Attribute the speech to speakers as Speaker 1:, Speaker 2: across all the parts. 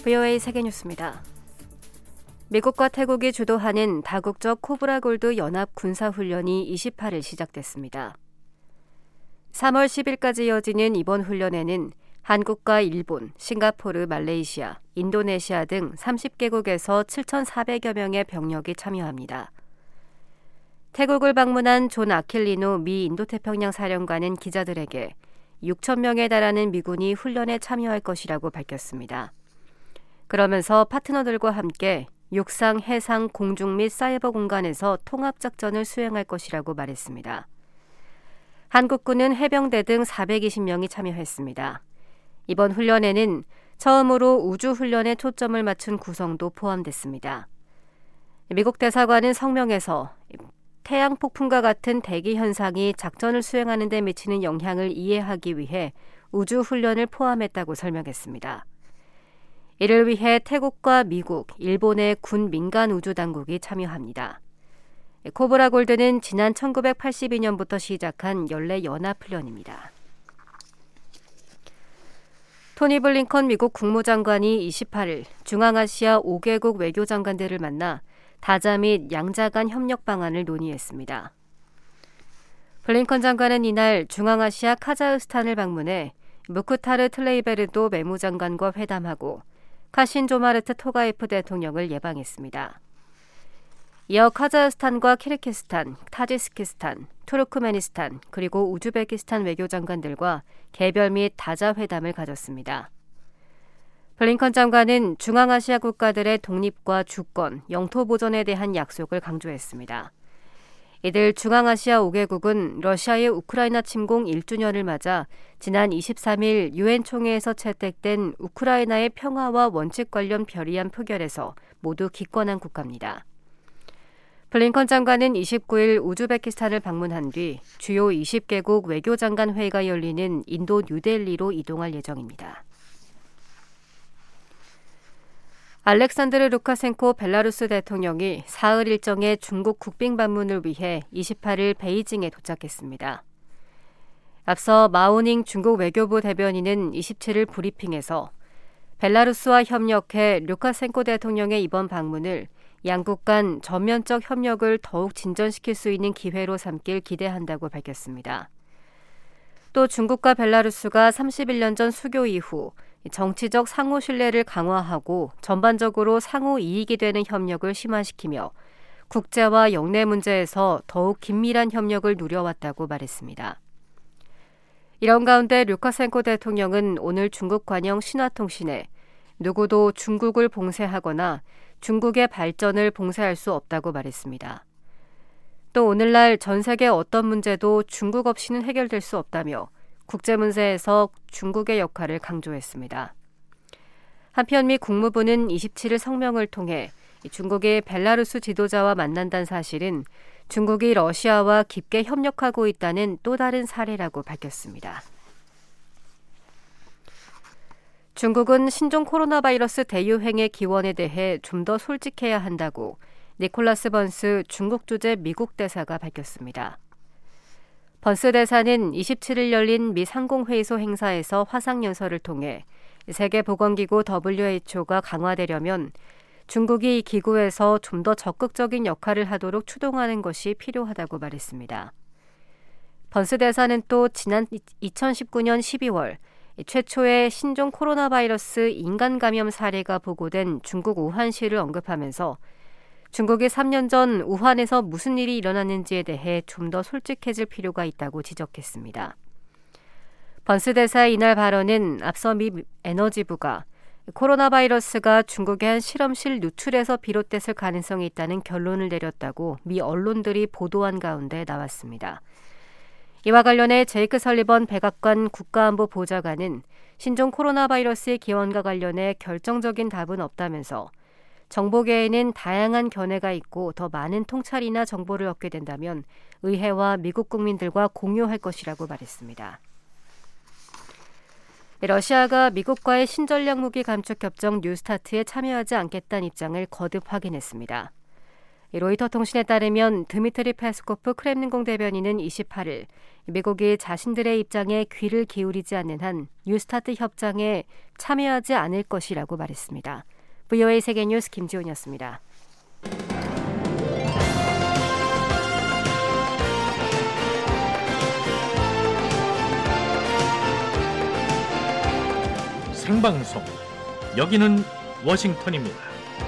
Speaker 1: VOA 세계뉴스입니다. 미국과 태국이 주도하는 다국적 코브라 골드 연합 군사훈련이 28일 시작됐습니다. 3월 10일까지 이어지는 이번 훈련에는 한국과 일본, 싱가포르, 말레이시아, 인도네시아 등 30개국에서 7,400여 명의 병력이 참여합니다. 태국을 방문한 존 아킬리노 미 인도태평양 사령관은 기자들에게 6,000명에 달하는 미군이 훈련에 참여할 것이라고 밝혔습니다. 그러면서 파트너들과 함께 육상, 해상, 공중 및 사이버 공간에서 통합작전을 수행할 것이라고 말했습니다. 한국군은 해병대 등 420명이 참여했습니다. 이번 훈련에는 처음으로 우주훈련에 초점을 맞춘 구성도 포함됐습니다. 미국 대사관은 성명에서 태양 폭풍과 같은 대기 현상이 작전을 수행하는 데 미치는 영향을 이해하기 위해 우주훈련을 포함했다고 설명했습니다. 이를 위해 태국과 미국, 일본의 군 민간 우주 당국이 참여합니다. 코브라 골드는 지난 1982년부터 시작한 연례 연합훈련입니다. 토니 블링컨 미국 국무장관이 28일 중앙아시아 5개국 외교장관들을 만나 다자 및 양자 간 협력 방안을 논의했습니다. 블링컨 장관은 이날 중앙아시아 카자흐스탄을 방문해 무크타르 틀레이베르도 외무장관과 회담하고 카신 조마르트 토가예프 대통령을 예방했습니다. 이어 카자흐스탄과 키르기스탄, 타지스키스탄, 투르크메니스탄 그리고 우즈베키스탄 외교장관들과 개별 및 다자 회담을 가졌습니다. 블링컨 장관은 중앙아시아 국가들의 독립과 주권, 영토 보존에 대한 약속을 강조했습니다. 이들 중앙아시아 5개국은 러시아의 우크라이나 침공 1주년을 맞아 지난 23일 유엔 총회에서 채택된 우크라이나의 평화와 원칙 관련 결의안 표결에서 모두 기권한 국가입니다. 블링컨 장관은 29일 우즈베키스탄을 방문한 뒤 주요 20개국 외교장관 회의가 열리는 인도 뉴델리로 이동할 예정입니다. 알렉산드르 루카셴코 벨라루스 대통령이 사흘 일정의 중국 국빈 방문을 위해 28일 베이징에 도착했습니다. 앞서 마오닝 중국 외교부 대변인은 27일 브리핑에서 벨라루스와 협력해 루카셴코 대통령의 이번 방문을 양국 간 전면적 협력을 더욱 진전시킬 수 있는 기회로 삼길 기대한다고 밝혔습니다. 또 중국과 벨라루스가 31년 전 수교 이후 정치적 상호 신뢰를 강화하고 전반적으로 상호 이익이 되는 협력을 심화시키며 국제와 영내 문제에서 더욱 긴밀한 협력을 누려왔다고 말했습니다. 이런 가운데 루카셴코 대통령은 오늘 중국 관영 신화통신에 누구도 중국을 봉쇄하거나 중국의 발전을 봉쇄할 수 없다고 말했습니다. 또 오늘날 전 세계 어떤 문제도 중국 없이는 해결될 수 없다며 국제 문제에서 중국의 역할을 강조했습니다. 한편 미 국무부는 27일 성명을 통해 중국이 벨라루스 지도자와 만난다는 사실은 중국이 러시아와 깊게 협력하고 있다는 또 다른 사례라고 밝혔습니다. 중국은 신종 코로나 바이러스 대유행의 기원에 대해 좀 더 솔직해야 한다고 니콜라스 번스 중국 주재 미국 대사가 밝혔습니다. 번스 대사는 27일 열린 미 상공회의소 행사에서 화상연설을 통해 세계보건기구 WHO가 강화되려면 중국이 이 기구에서 좀 더 적극적인 역할을 하도록 추동하는 것이 필요하다고 말했습니다. 번스 대사는 또 지난 2019년 12월 최초의 신종 코로나 바이러스 인간 감염 사례가 보고된 중국 우한시를 언급하면서 중국이 3년 전 우한에서 무슨 일이 일어났는지에 대해 좀 더 솔직해질 필요가 있다고 지적했습니다. 번스 대사의 이날 발언은 앞서 미 에너지부가 코로나 바이러스가 중국의 한 실험실 누출에서 비롯됐을 가능성이 있다는 결론을 내렸다고 미 언론들이 보도한 가운데 나왔습니다. 이와 관련해 제이크 설리번 백악관 국가안보 보좌관은 신종 코로나 바이러스의 기원과 관련해 결정적인 답은 없다면서 정보계에는 다양한 견해가 있고 더 많은 통찰이나 정보를 얻게 된다면 의회와 미국 국민들과 공유할 것이라고 말했습니다. 러시아가 미국과의 신전략 무기 감축 협정 뉴스타트에 참여하지 않겠다는 입장을 거듭 확인했습니다. 로이터 통신에 따르면 드미트리 페스코프 크렘린궁 대변인은 28일 미국이 자신들의 입장에 귀를 기울이지 않는 한 뉴스타트 협정에 참여하지 않을 것이라고 말했습니다. VOA 세계뉴스 김지훈이었습니다.
Speaker 2: 생방송, 여기는 워싱턴입니다.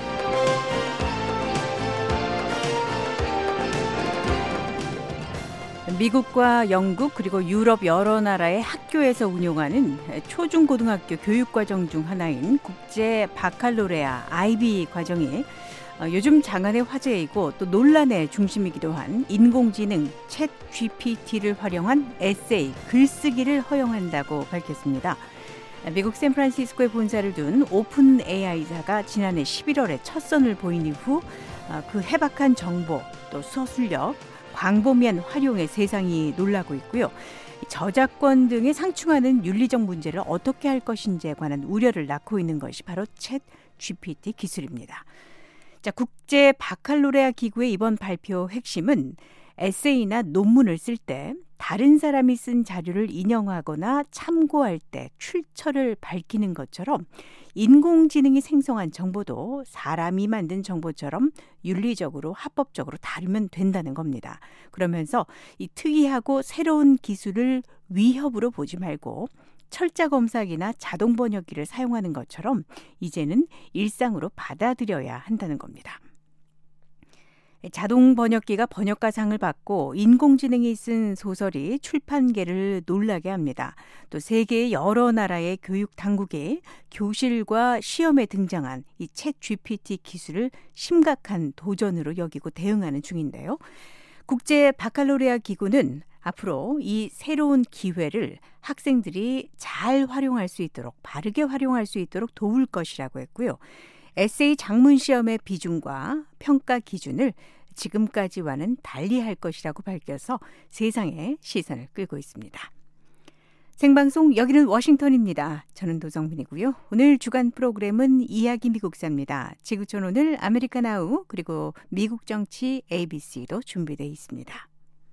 Speaker 3: 미국과 영국 그리고 유럽 여러 나라의 학교에서 운용하는 초중고등학교 교육과정 중 하나인 국제 바칼로레아 IB 과정이 요즘 장안의 화제이고 또 논란의 중심이기도 한 인공지능 챗 GPT를 활용한 에세이, 글쓰기를 허용한다고 밝혔습니다. 미국 샌프란시스코에 본사를 둔 오픈 AI사가 지난해 11월에 첫 선을 보인 이후 그 해박한 정보, 또 서술력, 광범위한 활용에 세상이 놀라고 있고요. 저작권 등에 상충하는 윤리적 문제를 어떻게 할 것인지에 관한 우려를 낳고 있는 것이 바로 챗 GPT 기술입니다. 자, 국제 바칼로레아 기구의 이번 발표 핵심은 에세이나 논문을 쓸 때 다른 사람이 쓴 자료를 인용하거나 참고할 때 출처를 밝히는 것처럼 인공지능이 생성한 정보도 사람이 만든 정보처럼 윤리적으로 합법적으로 다루면 된다는 겁니다. 그러면서 이 특이하고 새로운 기술을 위협으로 보지 말고 철자 검사기나 자동 번역기를 사용하는 것처럼 이제는 일상으로 받아들여야 한다는 겁니다. 자동 번역기가 번역가상을 받고 인공지능이 쓴 소설이 출판계를 놀라게 합니다. 또 세계의 여러 나라의 교육 당국이 교실과 시험에 등장한 이 챗 GPT 기술을 심각한 도전으로 여기고 대응하는 중인데요. 국제 바칼로레아 기구는 앞으로 이 새로운 기회를 학생들이 잘 활용할 수 있도록, 바르게 활용할 수 있도록 도울 것이라고 했고요. 에세이 작문 시험의 비중과 평가 기준을 지금까지와는 달리할 것이라고 밝혀서 세상의 시선을 끌고 있습니다. 생방송 여기는 워싱턴입니다. 저는 도정민이고요. 오늘 주간 프로그램은 이야기 미국사입니다. 지구촌 오늘 아메리카 나우 그리고 미국 정치 ABC도 준비되어 있습니다.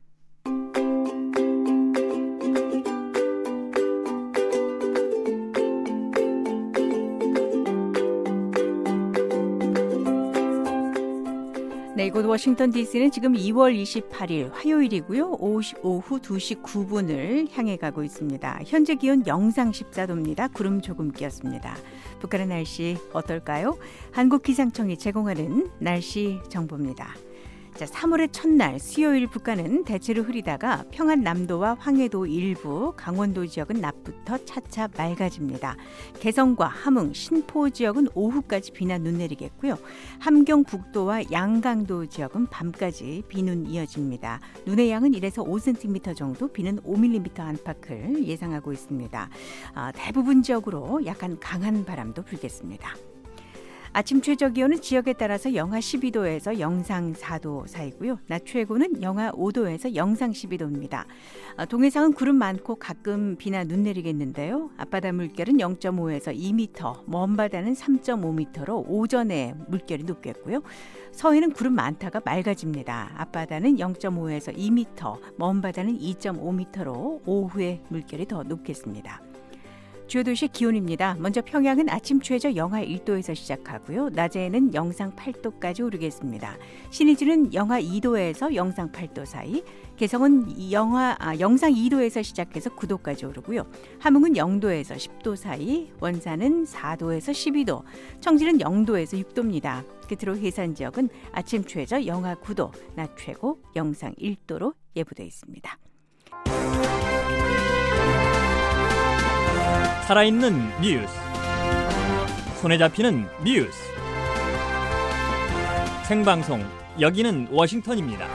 Speaker 3: 네, 이곳 워싱턴 DC는 지금 2월 28일 화요일이고요. 오후 2시 9분을 향해 가고 있습니다. 현재 기온 영상 14도입니다. 구름 조금 끼었습니다. 북한의 날씨 어떨까요? 한국기상청이 제공하는 날씨 정보입니다. 자, 3월의 첫날 수요일 북한은 대체로 흐리다가 평안남도와 황해도 일부, 강원도 지역은 낮부터 차차 맑아집니다. 개성과 함흥, 신포 지역은 오후까지 비나 눈 내리겠고요. 함경 북도와 양강도 지역은 밤까지 비눈 이어집니다. 눈의 양은 1에서 5cm 정도, 비는 5mm 안팎을 예상하고 있습니다. 대부분 지역으로 약간 강한 바람도 불겠습니다. 아침 최저 기온은 지역에 따라서 영하 12도에서 영상 4도 사이고요. 낮 최고는 영하 5도에서 영상 12도입니다. 동해상은 구름 많고 가끔 비나 눈 내리겠는데요. 앞바다 물결은 0.5에서 2m, 먼바다는 3.5m로 오전에 물결이 높겠고요. 서해는 구름 많다가 맑아집니다. 앞바다는 0.5에서 2m, 먼바다는 2.5m로 오후에 물결이 더 높겠습니다. 주요 도시 기온입니다. 먼저 평양은 아침 최저 영하 1도에서 시작하고요. 낮에는 영상 8도까지 오르겠습니다. 신의주는 영하 2도에서 영상 8도 사이, 개성은 영상 2도에서 시작해서 9도까지 오르고요. 함흥은 0도에서 10도 사이, 원산은 4도에서 12도, 청진은 0도에서 6도입니다. 끝으로 해산 지역은 아침 최저 영하 9도, 낮 최고 영상 1도로 예보되어 있습니다.
Speaker 4: 살아있는 뉴스, 손에 잡히는 뉴스, 생방송 여기는 워싱턴입니다.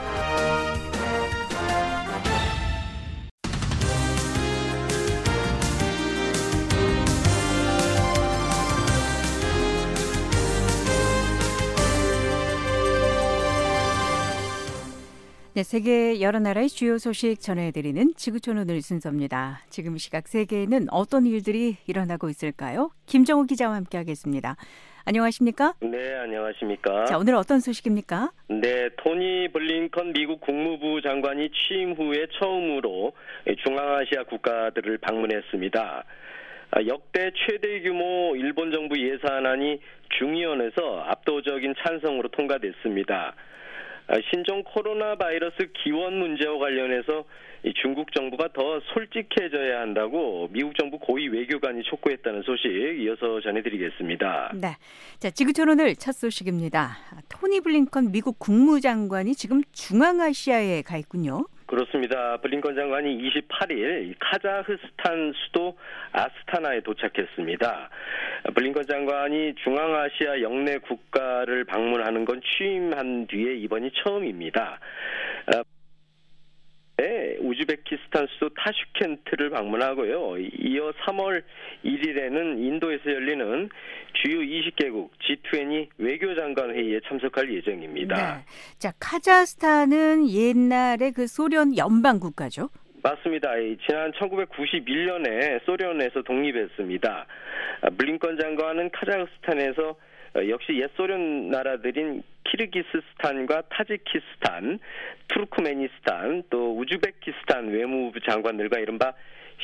Speaker 3: 네, 세계 여러 나라의 주요 소식 전해드리는 지구촌 오늘 순서입니다. 지금 시각 세계에는 어떤 일들이 일어나고 있을까요? 김정우 기자와 함께하겠습니다. 안녕하십니까?
Speaker 5: 네, 안녕하십니까?
Speaker 3: 자, 오늘 어떤 소식입니까?
Speaker 5: 네, 토니 블링컨 미국 국무부 장관이 취임 후에 처음으로 중앙아시아 국가들을 방문했습니다. 역대 최대 규모 일본 정부 예산안이 중의원에서 압도적인 찬성으로 통과됐습니다. 신종 코로나 바이러스 기원 문제와 관련해서 중국 정부가 더 솔직해져야 한다고 미국 정부 고위 외교관이 촉구했다는 소식 이어서 전해드리겠습니다.
Speaker 3: 네, 자 지구촌 오늘 첫 소식입니다. 토니 블링컨 미국 국무장관이 지금 중앙아시아에 가 있군요.
Speaker 5: 그렇습니다. 블링컨 장관이 28일 카자흐스탄 수도 아스타나에 도착했습니다. 블링컨 장관이 중앙아시아 영내 국가를 방문하는 건 취임한 뒤에 이번이 처음입니다. 우즈베키스탄 수도 타슈켄트를 방문하고요. 이어 3월 1일에는 인도에서 열리는 주요 20개국 G20 외교장관 회의에 참석할 예정입니다.
Speaker 3: 네. 자, 카자흐스탄은 옛날에 그 소련 연방 국가죠?
Speaker 5: 맞습니다. 지난 1991년에 소련에서 독립했습니다. 블링컨 장관은 카자흐스탄에서 역시 옛 소련 나라들인 키르기스스탄과 타지키스탄, 투르크메니스탄, 또 우즈베키스탄 외무부 장관들과 이른바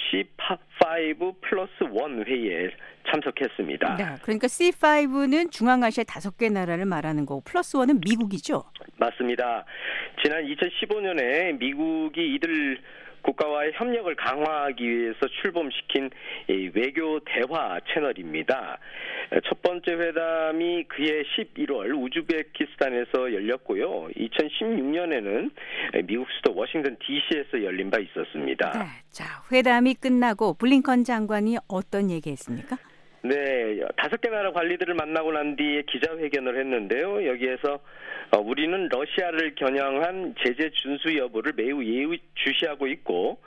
Speaker 5: C5+1 회의에 참석했습니다.
Speaker 3: 네, 그러니까 C5는 중앙아시아 5개 나라를 말하는 거고 플러스 1은 미국이죠?
Speaker 5: 맞습니다. 지난 2015년에 미국이 이들 국가와의 협력을 강화하기 위해서 출범시킨 외교 대화 채널입니다. 첫 번째 회담이 그해 11월 우즈베키스탄에서 열렸고요. 2016년에는 미국 수도 워싱턴 DC에서 열린 바 있었습니다.
Speaker 3: 네, 자 회담이 끝나고 블링컨 장관이 어떤 얘기했습니까?
Speaker 5: 네, 5개 나라 관리들을 만나고 난 뒤에 기자회견을 했는데요. 여기에서 우리는 러시아를 겨냥한 제재 준수 여부를 매우 예의주시하고 있고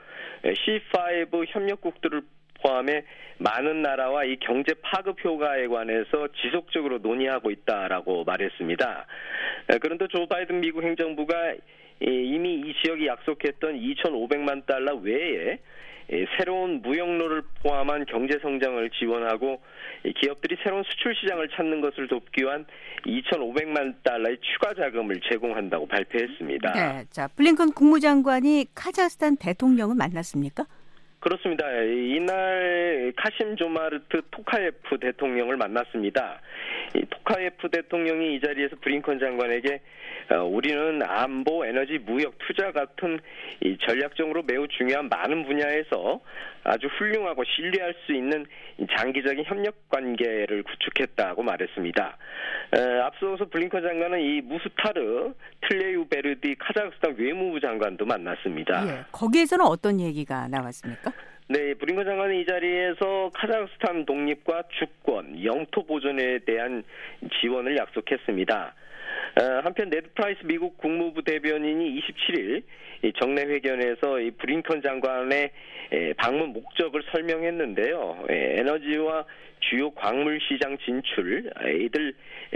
Speaker 5: C5 협력국들을 포함해 많은 나라와 이 경제 파급 효과에 관해서 지속적으로 논의하고 있다라고 말했습니다. 그런데 조 바이든 미국 행정부가 이미 이 지역이 약속했던 2,500만 달러 외에 새로운 무역로를 포함한 경제 성장을 지원하고 기업들이 새로운 수출 시장을 찾는 것을 돕기 위한 2,500만 달러의 추가 자금을 제공한다고 발표했습니다.
Speaker 3: 네, 자 블링컨 국무장관이 카자흐스탄 대통령을 만났습니까?
Speaker 5: 그렇습니다. 이날 카심 조마르트 토카예프 대통령을 만났습니다. 이 토카예프 대통령이 이 자리에서 블링컨 장관에게 우리는 안보, 에너지, 무역, 투자 같은 이 전략적으로 매우 중요한 많은 분야에서 아주 훌륭하고 신뢰할 수 있는 장기적인 협력 관계를 구축했다고 말했습니다. 앞서서 블링컨 장관은 이 무스타르 틀레유베르디 카자흐스탄 외무부 장관도 만났습니다.
Speaker 3: 예, 거기에서는 어떤 얘기가 나왔습니까?
Speaker 5: 네, 블링컨 장관은 이 자리에서 카자흐스탄 독립과 주권, 영토 보존에 대한 지원을 약속했습니다. 한편 네드 프라이스 미국 국무부 대변인이 27일 정례 회견에서 이 블링컨 장관의 방문 목적을 설명했는데요. 에너지와 주요 광물 시장 진출, 이들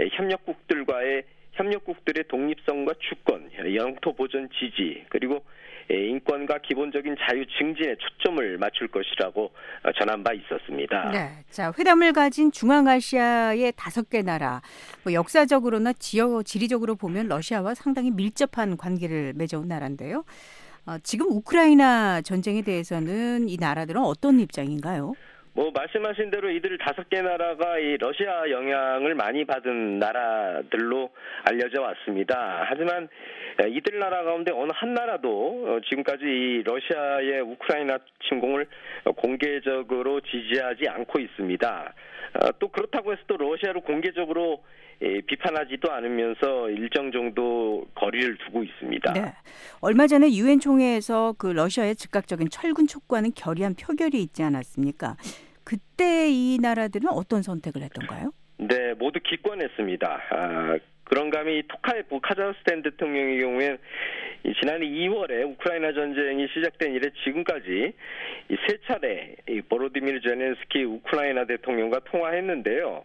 Speaker 5: 협력국들의 독립성과 주권, 영토 보존 지지, 그리고 인권과 기본적인 자유 증진에 초점을 맞출 것이라고 전한 바 있었습니다.
Speaker 3: 네, 자 회담을 가진 중앙아시아의 5개 나라, 역사적으로나 지리적으로 보면 러시아와 상당히 밀접한 관계를 맺어온 나라인데요. 지금 우크라이나 전쟁에 대해서는 이 나라들은 어떤 입장인가요?
Speaker 5: 말씀하신 대로 이들 5개 나라가 이 러시아 영향을 많이 받은 나라들로 알려져 왔습니다. 하지만 이들 나라 가운데 어느 한 나라도 지금까지 이 러시아의 우크라이나 침공을 공개적으로 지지하지 않고 있습니다. 또 그렇다고 해서 또 러시아를 공개적으로 비판하지도 않으면서 일정 정도 거리를 두고 있습니다.
Speaker 3: 네. 얼마 전에 유엔 총회에서 그 러시아의 즉각적인 철군 촉구하는 결의안 표결이 있지 않았습니까? 그때 이 나라들은 어떤 선택을 했던가요?
Speaker 5: 네, 모두 기권했습니다. 그런가 하면 이 토카예프 카자흐스탄 대통령의 경우에 지난해 2월에 우크라이나 전쟁이 시작된 이래 지금까지 이 3차례 이 보로디미르 제렌스키 우크라이나 대통령과 통화했는데요.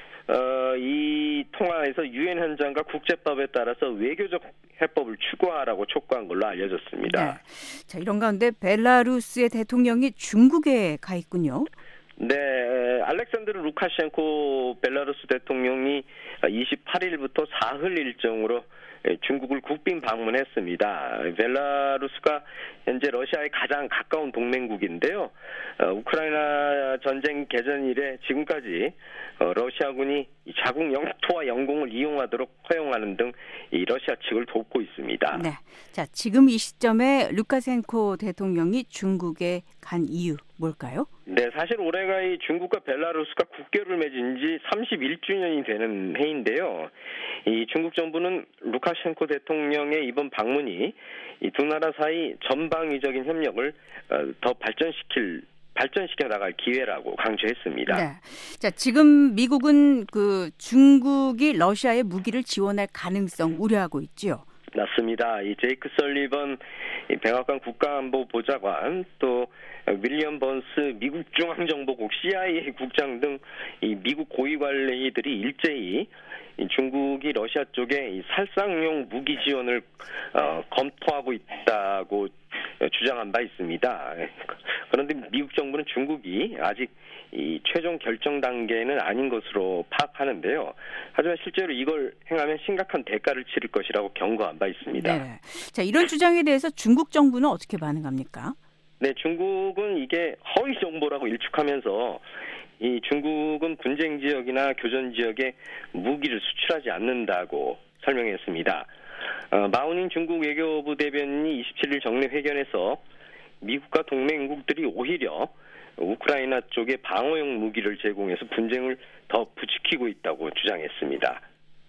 Speaker 5: 이 통화에서 유엔 현장과 국제법에 따라서 외교적 해법을 추구하라고 촉구한 걸로 알려졌습니다.
Speaker 3: 네. 자, 이런 가운데 벨라루스의 대통령이 중국에 가 있군요.
Speaker 5: 네, 알렉산드르 루카셴코 벨라루스 대통령이 28일부터 사흘 일정으로 중국을 국빈 방문했습니다. 벨라루스가 현재 러시아의 가장 가까운 동맹국인데요. 우크라이나 전쟁 개전 이래 지금까지 러시아군이 자국 영토와 영공을 이용하도록 허용하는 등 이 러시아 측을 돕고 있습니다.
Speaker 3: 네. 자, 지금 이 시점에 루카셴코 대통령이 중국에 간 이유 뭘까요?
Speaker 5: 네, 사실 올해가 이 중국과 벨라루스가 국교를 맺은 지 31주년이 되는 해인데요. 이 중국 정부는 루카셴코 대통령의 이번 방문이 이 두 나라 사이 전방위적인 협력을 더 발전시켜 나갈 기회라고 강조했습니다.
Speaker 3: 네. 자, 지금 미국은 그 중국이 러시아에 무기를 지원할 가능성 우려하고 있지요.
Speaker 5: 맞습니다. 이 제이크 설리번 백악관 국가안보보좌관 또 윌리엄 번스 미국 중앙정보국 CIA 국장 등 이 미국 고위 관리들이 일제히 중국이 러시아 쪽에 이 살상용 무기 지원을 검토하고 있다고 주장한 바 있습니다. 그런데 미국 정부는 중국이 아직 이 최종 결정 단계는 아닌 것으로 파악하는데요. 하지만 실제로 이걸 행하면 심각한 대가를 치를 것이라고 경고한 바 있습니다.
Speaker 3: 네. 자, 이런 주장에 대해서 중국 정부는 어떻게 반응합니까?
Speaker 5: 네, 중국은 이게 허위 정보라고 일축하면서 이 중국은 분쟁 지역이나 교전 지역에 무기를 수출하지 않는다고 설명했습니다. 마오닝 중국 외교부 대변인이 27일 정례 회견에서 미국과 동맹국들이 오히려 우크라이나 쪽에 방어용 무기를 제공해서 분쟁을 더 부추기고 있다고 주장했습니다.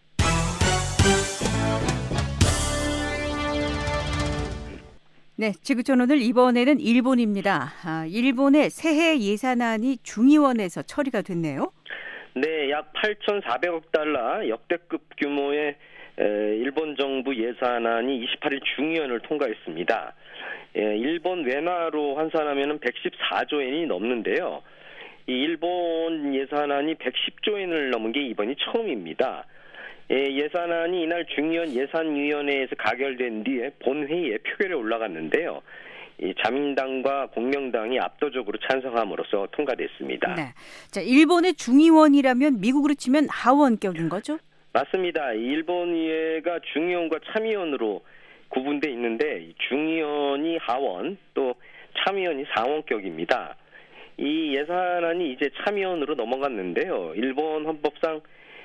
Speaker 3: 네, 지구촌 오늘 이번에는 일본입니다. 일본의 새해 예산안이 중의원에서 처리가 됐네요.
Speaker 5: 네, 약 8,400억 달러 역대급 규모의 일본 정부 예산안이 28일 중의원을 통과했습니다. 일본 wen화로 환산하면 114조 엔이 넘는데요. 이 일본 예산안이 110조 엔을 넘은 게 이번이 처음입니다. 예산안이 이날 중의원 예산위원회에서 가결된 뒤에 본회의에 표결에 올라갔는데요. 이 자민당과 공명당이 압도적으로 찬성함으로써 통과됐습니다.
Speaker 3: 네. 자, 일본의 중의원이라면 미국으로 치면 하원격인 거죠?
Speaker 5: 맞습니다. 일본 의회가 중의원과 참의원으로 구분돼 있는데 중의원이 하원 또 참의원이 상원격입니다. 이 예산안이 이제 참의원으로 넘어갔는데요. 일본 헌법상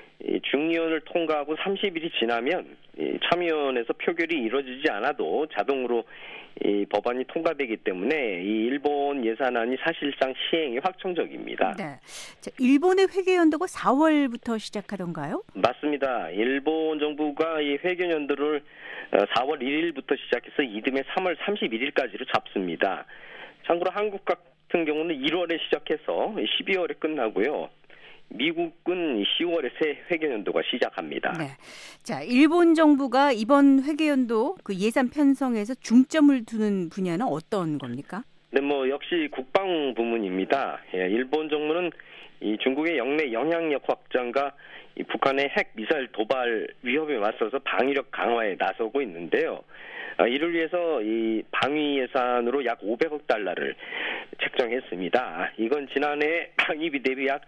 Speaker 5: 중의원을 통과하고 30일이 지나면 참의원에서 표결이 이루어지지 않아도 자동으로 이 법안이 통과되기 때문에 이 일본 예산안이 사실상 시행이 확정적입니다.
Speaker 3: 네. 자, 일본의 회계연도가 4월부터 시작하던가요?
Speaker 5: 맞습니다. 일본 정부가 이 회계연도를 4월 1일부터 시작해서 이듬해 3월 31일까지로 잡습니다. 참고로 한국 같은 경우는 1월에 시작해서 12월에 끝나고요. 미국은 10월에 새 회계연도가 시작합니다.
Speaker 3: 네. 자, 일본 정부가 이번 회계연도 그 예산 편성에서 중점을 두는 분야는 어떤 겁니까?
Speaker 5: 네, 역시 국방 부문입니다. 일본 정부는 이 중국의 영내 영향력 확장과 이 북한의 핵 미사일 도발 위협에 맞서서 방위력 강화에 나서고 있는데요. 이를 위해서 이 방위 예산으로 약 500억 달러를 책정했습니다. 이건 지난해 방위비 대비 약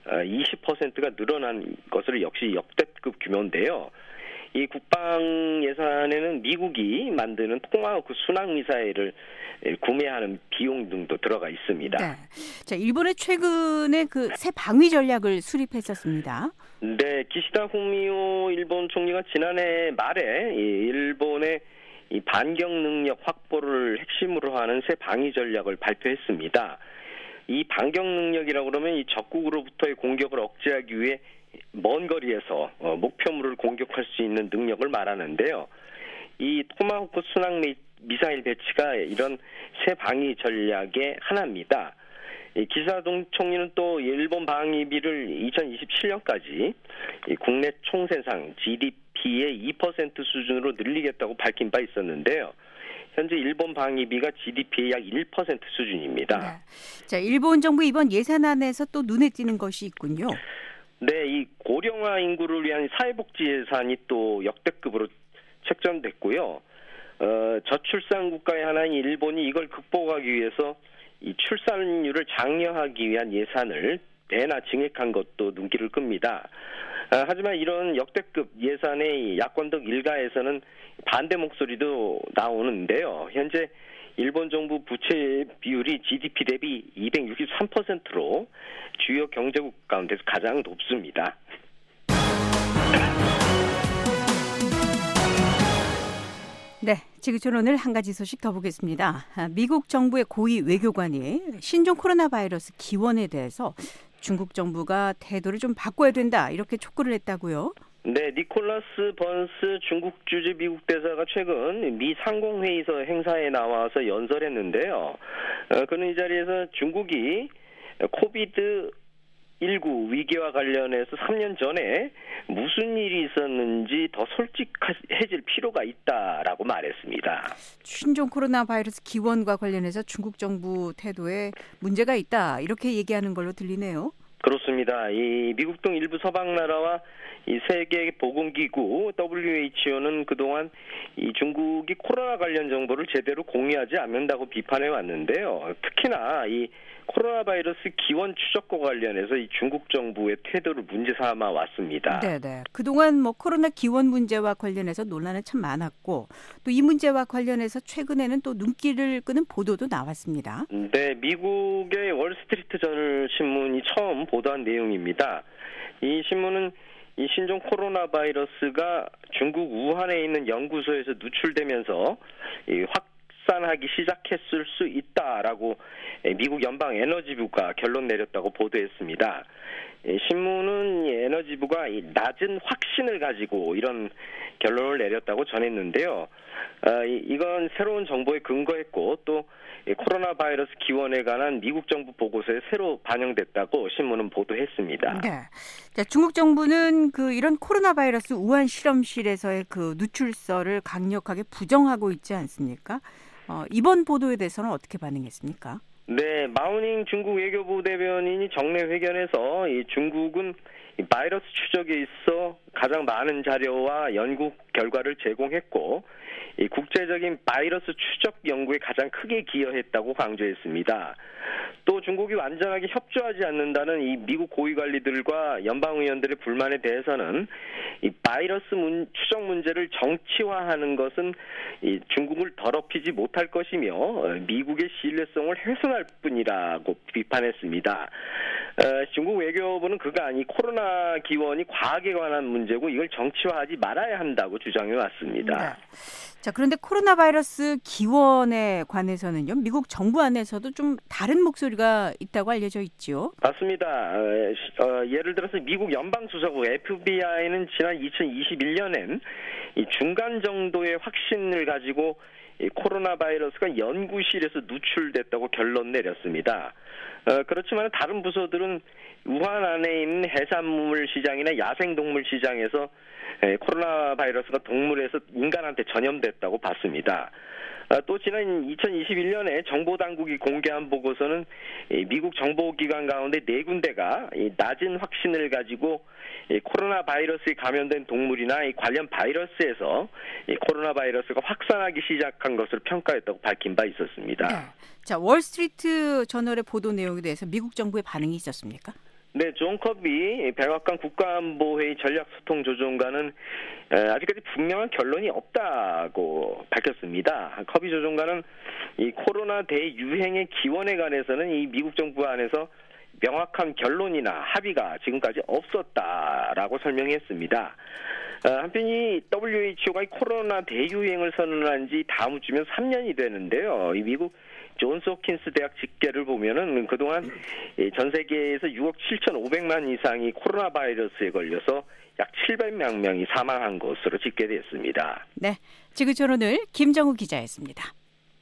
Speaker 5: 20%가 늘어난 것으로 역시 역대급 규모인데요. 이 국방 예산에는 미국이 만드는 토마호크 순항 미사일을 구매하는 비용 등도 들어가 있습니다.
Speaker 3: 네. 자, 일본은 최근에 그 새 방위 전략을 수립했었습니다.
Speaker 5: 네, 기시다 후미오 일본 총리가 지난해 말에 일본의 이 반경 능력 확보를 핵심으로 하는 새 방위 전략을 발표했습니다. 이 반경 능력이라고 그러면 이 적국으로부터의 공격을 억제하기 위해 먼 거리에서 목표물을 공격할 수 있는 능력을 말하는데요. 이 토마호크 순항 미사일 배치가 이런 새 방위 전략의 하나입니다. 기시다 총리는 또 일본 방위비를 2027년까지 국내 총생산 GDP의 2% 수준으로 늘리겠다고 밝힌 바 있었는데요. 현재 일본 방위비가 GDP의 약 1% 수준입니다.
Speaker 3: 네. 자, 일본 정부 이번 예산안에서 또 눈에 띄는 것이 있군요.
Speaker 5: 네, 이 고령화 인구를 위한 사회복지 예산이 또 역대급으로 책정됐고요. 저출산 국가의 하나인 일본이 이걸 극복하기 위해서 이 출산율을 장려하기 위한 예산을 대나 증액한 것도 눈길을 끕니다. 하지만 이런 역대급 예산의 야권 등 일가에서는 반대 목소리도 나오는데요. 현재 일본 정부 부채 비율이 GDP 대비 263%로 주요 경제국 가운데서 가장 높습니다.
Speaker 3: 네, 지구촌 오늘 한 가지 소식 더 보겠습니다. 미국 정부의 고위 외교관이 신종 코로나 바이러스 기원에 대해서 중국 정부가 태도를 좀 바꿔야 된다 이렇게 촉구를 했다고요?
Speaker 5: 네, 니콜라스 번스 중국 주재 미국 대사가 최근 미 상공회의소 행사에 나와서 연설했는데요. 그는 이 자리에서 중국이 코비드19 위기와 관련해서 3년 전에 무슨 일이 있었는지 더 솔직해질 필요가 있다라고 말했습니다.
Speaker 3: 신종 코로나 바이러스 기원과 관련해서 중국 정부 태도에 문제가 있다 이렇게 얘기하는 걸로 들리네요.
Speaker 5: 그렇습니다. 이 미국 등 일부 서방 나라와 이 세계 보건기구 WHO는 그동안 이 중국이 코로나 관련 정보를 제대로 공유하지 않는다고 비판해 왔는데요. 특히나 이 코로나 바이러스 기원 추적과 관련해서 이 중국 정부의 태도를 문제 삼아 왔습니다.
Speaker 3: 네네. 그동안 코로나 기원 문제와 관련해서 논란은 참 많았고 또 이 문제와 관련해서 최근에는 또 눈길을 끄는 보도도 나왔습니다.
Speaker 5: 네, 미국의 월스트리트 저널 신문이 처음 보도한 내용입니다. 이 신문은 이 신종 코로나 바이러스가 중국 우한에 있는 연구소에서 누출되면서 이 확산하기 시작했을 수 있다라고 미국 연방 에너지부가 결론 내렸다고 보도했습니다. 신문은 에너지부가 낮은 확신을 가지고 이런 결론을 내렸다고 전했는데요. 이건 새로운 정보에 근거했고 또 코로나 바이러스 기원에 관한 미국 정부 보고서에 새로 반영됐다고 신문은 보도했습니다.
Speaker 3: 네. 자, 중국 정부는 이런 코로나 바이러스 우한 실험실에서의 누출설을 강력하게 부정하고 있지 않습니까? 이번 보도에 대해서는 어떻게 반응했습니까?
Speaker 5: 네, 마오닝 중국 외교부 대변인이 정례 회견에서 이 중국은 이 바이러스 추적에 있어 가장 많은 자료와 연구 결과를 제공했고 이 국제적인 바이러스 추적 연구에 가장 크게 기여했다고 강조했습니다. 또 중국이 완전하게 협조하지 않는다는 이 미국 고위 관리들과 연방 의원들의 불만에 대해서는 이 바이러스 추적 문제를 정치화하는 것은 이 중국을 더럽히지 못할 것이며 미국의 신뢰성을 훼손할 뿐이라고 비판했습니다. 중국 외교부는 이 코로나 기원이 과학에 관한 문제고 이걸 정치화하지 말아야 한다고 주장해 왔습니다.
Speaker 3: 네. 자, 그런데 코로나 바이러스 기원에 관해서는요, 미국 정부 안에서도 좀 다른 목소리가 있다고 알려져 있죠.
Speaker 5: 맞습니다. 예를 들어서 미국 연방수사국 FBI는 지난 2021년엔 이 중간 정도의 확신을 가지고 이 코로나 바이러스가 연구실에서 누출됐다고 결론 내렸습니다. 그렇지만 다른 부서들은 우한 안에 있는 해산물 시장이나 야생동물 시장에서 코로나 바이러스가 동물에서 인간한테 전염됐다고 봤습니다. 또 지난 2021년에 정보당국이 공개한 보고서는 미국 정보기관 가운데 4군데가 낮은 확신을 가지고 코로나 바이러스에 감염된 동물이나 관련 바이러스에서 코로나 바이러스가 확산하기 시작한 것을 평가했다고 밝힌 바 있었습니다.
Speaker 3: 네. 자, 월스트리트 저널의 보도 내용에 대해서 미국 정부의 반응이 있었습니까?
Speaker 5: 네, 존 커비 백악관 국가안보회의 전략소통조정관은 아직까지 분명한 결론이 없다고 밝혔습니다. 커비 조정관은 이 코로나 대유행의 기원에 관해서는 이 미국 정부 안에서 명확한 결론이나 합의가 지금까지 없었다라고 설명했습니다. 한편 이 WHO가 이 코로나 대유행을 선언한 지 다음 주면 3년이 되는데요. 이 미국 존스 홉킨스 대학 집계를 보면은 그동안 전 세계에서 6억 7,500만 이상이 코로나 바이러스에 걸려서 약 700만 명이 사망한 것으로 집계됐습니다.
Speaker 3: 네, 지구촌 오늘 김정우 기자였습니다.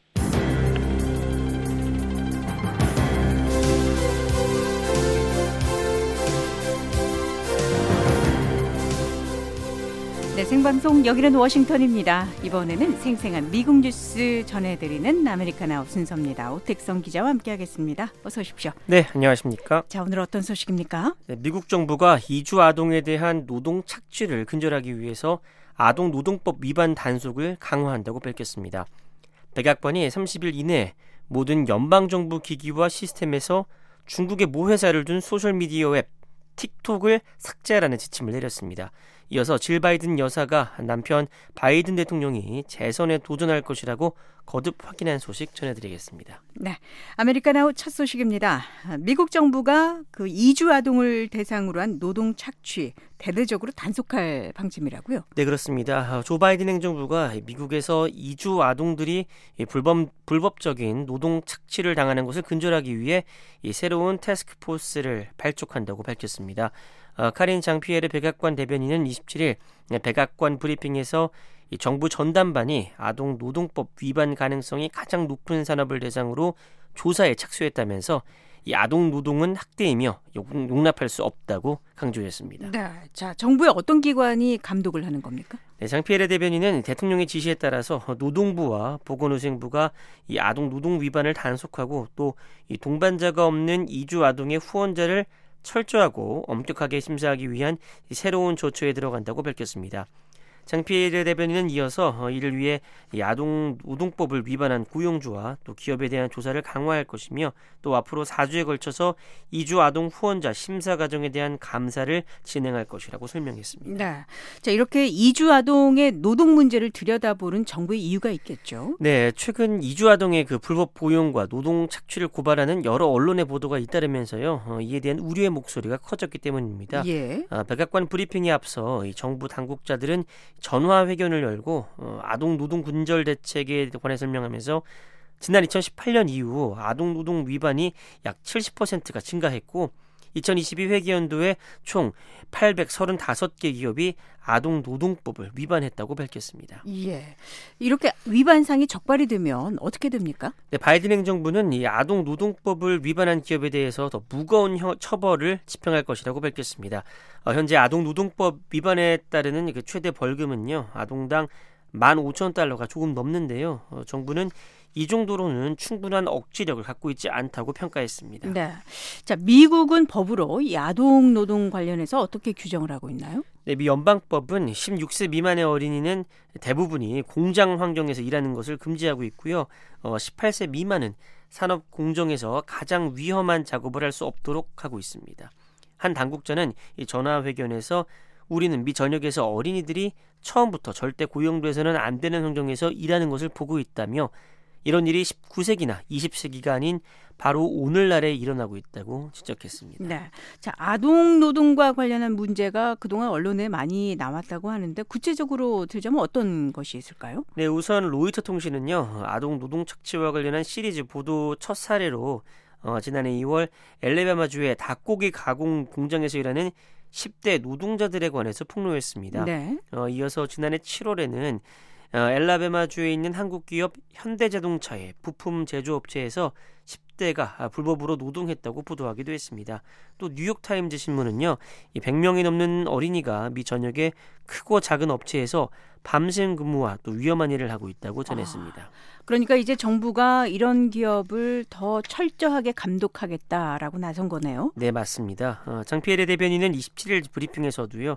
Speaker 3: 네, 생방송 여기는 워싱턴입니다. 이번에는 생생한 미국 뉴스 전해드리는 아메리카나 순서입니다. 오택성 기자와 함께하겠습니다. 어서 오십시오.
Speaker 6: 네, 안녕하십니까.
Speaker 3: 자, 오늘 어떤 소식입니까?
Speaker 6: 네, 미국 정부가 이주 아동에 대한 노동 착취를 근절하기 위해서 아동노동법 위반 단속을 강화한다고 밝혔습니다. 백악관이 30일 이내 모든 연방정부 기기와 시스템에서 중국의 모 회사를 둔 소셜미디어 앱 틱톡을 삭제하라는 지침을 내렸습니다. 이어서 질 바이든 여사가 남편 바이든 대통령이 재선에 도전할 것이라고 거듭 확인한 소식 전해드리겠습니다.
Speaker 3: 네, 아메리카나우 첫 소식입니다. 미국 정부가 그 이주 아동을 대상으로 한 노동 착취 대대적으로 단속할 방침이라고요?
Speaker 6: 네, 그렇습니다. 조 바이든 행정부가 미국에서 이주 아동들이 불법적인 노동 착취를 당하는 것을 근절하기 위해 이 새로운 태스크포스를 발족한다고 밝혔습니다. 카린 장피에르 백악관 대변인은 27일 백악관 브리핑에서 이 정부 전담반이 아동 노동법 위반 가능성이 가장 높은 산업을 대상으로 조사에 착수했다면서 이 아동 노동은 학대이며 용납할 수 없다고 강조했습니다.
Speaker 3: 네, 자, 정부의 어떤 기관이 감독을 하는 겁니까?
Speaker 6: 네, 장피에르 대변인은 대통령의 지시에 따라서 노동부와 보건위생부가 이 아동 노동 위반을 단속하고 또 이 동반자가 없는 이주 아동의 후원자를 철저하고 엄격하게 심사하기 위한 새로운 조처에 들어간다고 밝혔습니다. 장피에르 대변인은 이어서 이를 위해 아동 노동법을 위반한 고용주와 또 기업에 대한 조사를 강화할 것이며 또 앞으로 4주에 걸쳐서 이주 아동 후원자 심사 과정에 대한 감사를 진행할 것이라고 설명했습니다.
Speaker 3: 네, 자, 이렇게 이주 아동의 노동 문제를 들여다보는 정부의 이유가 있겠죠?
Speaker 6: 네, 최근 이주 아동의 그 불법 고용과 노동 착취를 고발하는 여러 언론의 보도가 잇따르면서요, 이에 대한 우려의 목소리가 커졌기 때문입니다.
Speaker 3: 예.
Speaker 6: 백악관 브리핑에 앞서 이 정부 당국자들은 전화 회견을 열고 아동 노동 근절 대책에 관해 설명하면서 지난 2018년 이후 아동 노동 위반이 약 70%가 증가했고 2022 회계연도에 총 835개 기업이 아동 노동법을 위반했다고 밝혔습니다.
Speaker 3: 예, 이렇게 위반상이 적발이 되면 어떻게 됩니까?
Speaker 6: 네, 바이든 행정부는 이 아동 노동법을 위반한 기업에 대해서 더 무거운 처벌을 집행할 것이라고 밝혔습니다. 현재 아동 노동법 위반에 따르는 그 최대 벌금은요, 아동당 15,000달러가 조금 넘는데요. 정부는 이 정도로는 충분한 억지력을 갖고 있지 않다고 평가했습니다.
Speaker 3: 네, 자, 미국은 법으로 이 아동 노동 관련해서 어떻게 규정을 하고 있나요?
Speaker 6: 네, 미 연방법은 16세 미만의 어린이는 대부분이 공장 환경에서 일하는 것을 금지하고 있고요. 18세 미만은 산업 공정에서 가장 위험한 작업을 할 수 없도록 하고 있습니다. 한 당국자는 이 전화회견에서 우리는 미 전역에서 어린이들이 처음부터 절대 고용돼서는 안 되는 환경에서 일하는 것을 보고 있다며 이런 일이 19세기나 20세기가 아닌 바로 오늘날에 일어나고 있다고 지적했습니다.
Speaker 3: 네, 자, 아동 노동과 관련한 문제가 그동안 언론에 많이 나왔다고 하는데 구체적으로 들자면 어떤 것이 있을까요?
Speaker 6: 네, 우선 로이터 통신은요, 아동 노동 착취와 관련한 시리즈 보도 첫 사례로 지난해 2월 엘레베마주의 닭고기 가공 공장에서 일하는 10대 노동자들에 관해서 폭로했습니다.
Speaker 3: 네.
Speaker 6: 이어서 지난해 7월에는 엘라베마주에 있는 한국 기업 현대자동차의 부품 제조업체에서 10대가 불법으로 노동했다고 보도하기도 했습니다. 또 뉴욕타임즈 신문은요, 100명이 넘는 어린이가 미 전역의 크고 작은 업체에서 밤샘 근무와 또 위험한 일을 하고 있다고 전했습니다.
Speaker 3: 그러니까 이제 정부가 이런 기업을 더 철저하게 감독하겠다라고 나선 거네요.
Speaker 6: 네, 맞습니다. 장피에르 대변인은 27일 브리핑에서도요,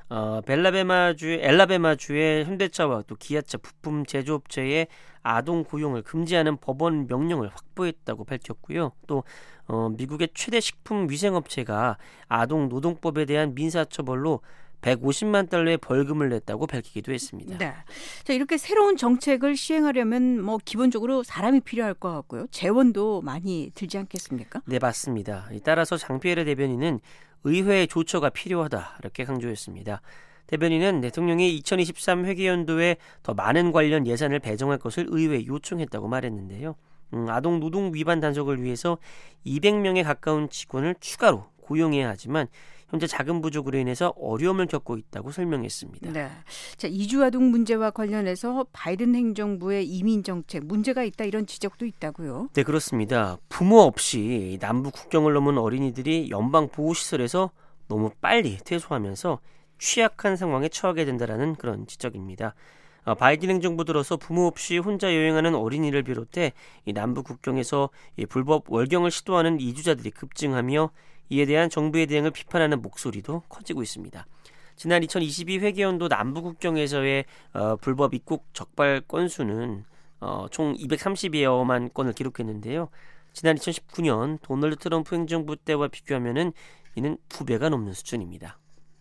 Speaker 6: 엘라베마주의 현대차와 또 기아차 부품 제조업체의 아동 고용을 금지하는 법원 명령을 확보했다고 밝혔고요. 또 미국의 최대 식품 위생업체가 아동 노동법에 대한 민사처벌로 150만 달러의 벌금을 냈다고 밝히기도 했습니다.
Speaker 3: 네. 자, 이렇게 새로운 정책을 시행하려면 기본적으로 사람이 필요할 것 같고요. 재원도 많이 들지 않겠습니까?
Speaker 6: 네, 맞습니다. 따라서 장피에르 대변인은 의회의 조처가 필요하다 이렇게 강조했습니다. 대변인은 대통령이 2023 회계연도에 더 많은 관련 예산을 배정할 것을 의회에 요청했다고 말했는데요. 아동 노동 위반 단속을 위해서 200명에 가까운 직원을 추가로 고용해야 하지만 현재 자금 부족으로 인해서 어려움을 겪고 있다고 설명했습니다.
Speaker 3: 네. 자, 이주 아동 문제와 관련해서 바이든 행정부의 이민 정책 문제가 있다 이런 지적도 있다고요.
Speaker 6: 네, 그렇습니다. 부모 없이 남부 국경을 넘은 어린이들이 연방 보호시설에서 너무 빨리 퇴소하면서 취약한 상황에 처하게 된다라는 그런 지적입니다. 바이든 행정부 들어서 부모 없이 혼자 여행하는 어린이를 비롯해 이 남부 국경에서 이 불법 월경을 시도하는 이주자들이 급증하며 이에 대한 정부의 대응을 비판하는 목소리도 커지고 있습니다. 지난 2022 회계연도 남부 국경에서의 불법 입국 적발 건수는 총 230여만 건을 기록했는데요. 지난 2019년 도널드 트럼프 행정부 때와 비교하면은 이는 2배가 넘는 수준입니다.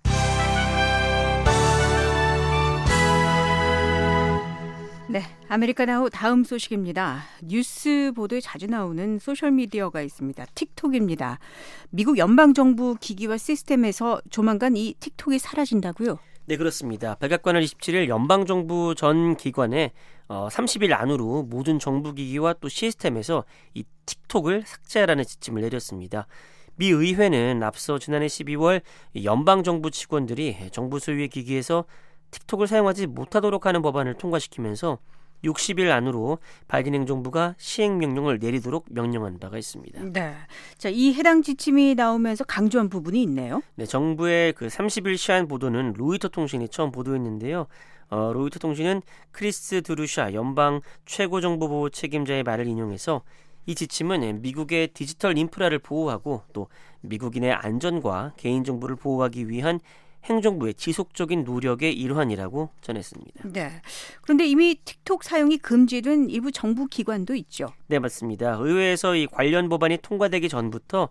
Speaker 3: 네, 아메리카나우 다음 소식입니다. 뉴스 보도에 자주 나오는 소셜미디어가 있습니다. 틱톡입니다. 미국 연방정부 기기와 시스템에서 조만간 이 틱톡이 사라진다고요?
Speaker 6: 네, 그렇습니다. 백악관은 27일 연방정부 전 기관에 30일 안으로 모든 정부기기와 또 시스템에서 이 틱톡을 삭제하라는 지침을 내렸습니다. 미 의회는 앞서 지난해 12월 연방정부 직원들이 정부 소유의 기기에서 틱톡을 사용하지 못하도록 하는 법안을 통과시키면서 60일 안으로 바이든 행정부가 시행명령을 내리도록 명령한 바가 있습니다.
Speaker 3: 네, 자, 이 해당 지침이 나오면서 강조한 부분이 있네요.
Speaker 6: 네, 정부의 그 30일 시한 보도는 로이터 통신이 처음 보도했는데요. 로이터 통신은 크리스 드루샤 연방 최고정보보호 책임자의 말을 인용해서 이 지침은 미국의 디지털 인프라를 보호하고 또 미국인의 안전과 개인정보를 보호하기 위한 행정부의 지속적인 노력의 일환이라고 전했습니다.
Speaker 3: 네. 그런데 이미 틱톡 사용이 금지된 일부 정부 기관도 있죠.
Speaker 6: 네, 맞습니다. 의회에서 이 관련 법안이 통과되기 전부터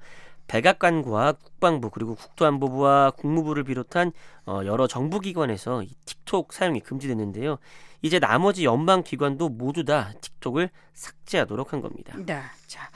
Speaker 6: 백악관과 국방부 그리고 국토안보부와 국무부를 비롯한 여러 정부기관에서 이 틱톡 사용이 금지됐는데요. 이제 나머지 연방기관도 모두 다 틱톡을 삭제하도록 한 겁니다.
Speaker 3: 네. 자,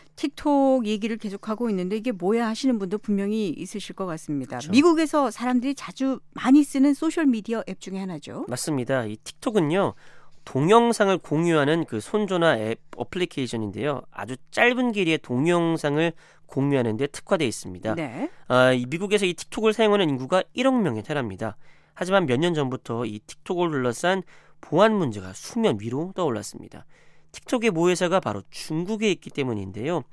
Speaker 3: 틱톡 얘기를 계속하고 있는데 이게 뭐야 하시는 분도 분명히 있으실 것 같습니다.
Speaker 6: 그렇죠.
Speaker 3: 미국에서 사람들이 자주 많이 쓰는 소셜미디어 앱 중에 하나죠.
Speaker 6: 맞습니다. 이 틱톡은요. 동영상을 공유하는 그 손조나 앱 어플리케이션인데요. 아주 짧은 길이의 동영상을 공유하는 데 특화되어 있습니다.
Speaker 3: 네.
Speaker 6: 미국에서 이 틱톡을 사용하는 인구가 1억 명에 달합니다. 하지만 몇 년 전부터 이 틱톡을 둘러싼 보안 문제가 수면 위로 떠올랐습니다. 틱톡의 모회사가 바로 중국에 있기 때문인데요.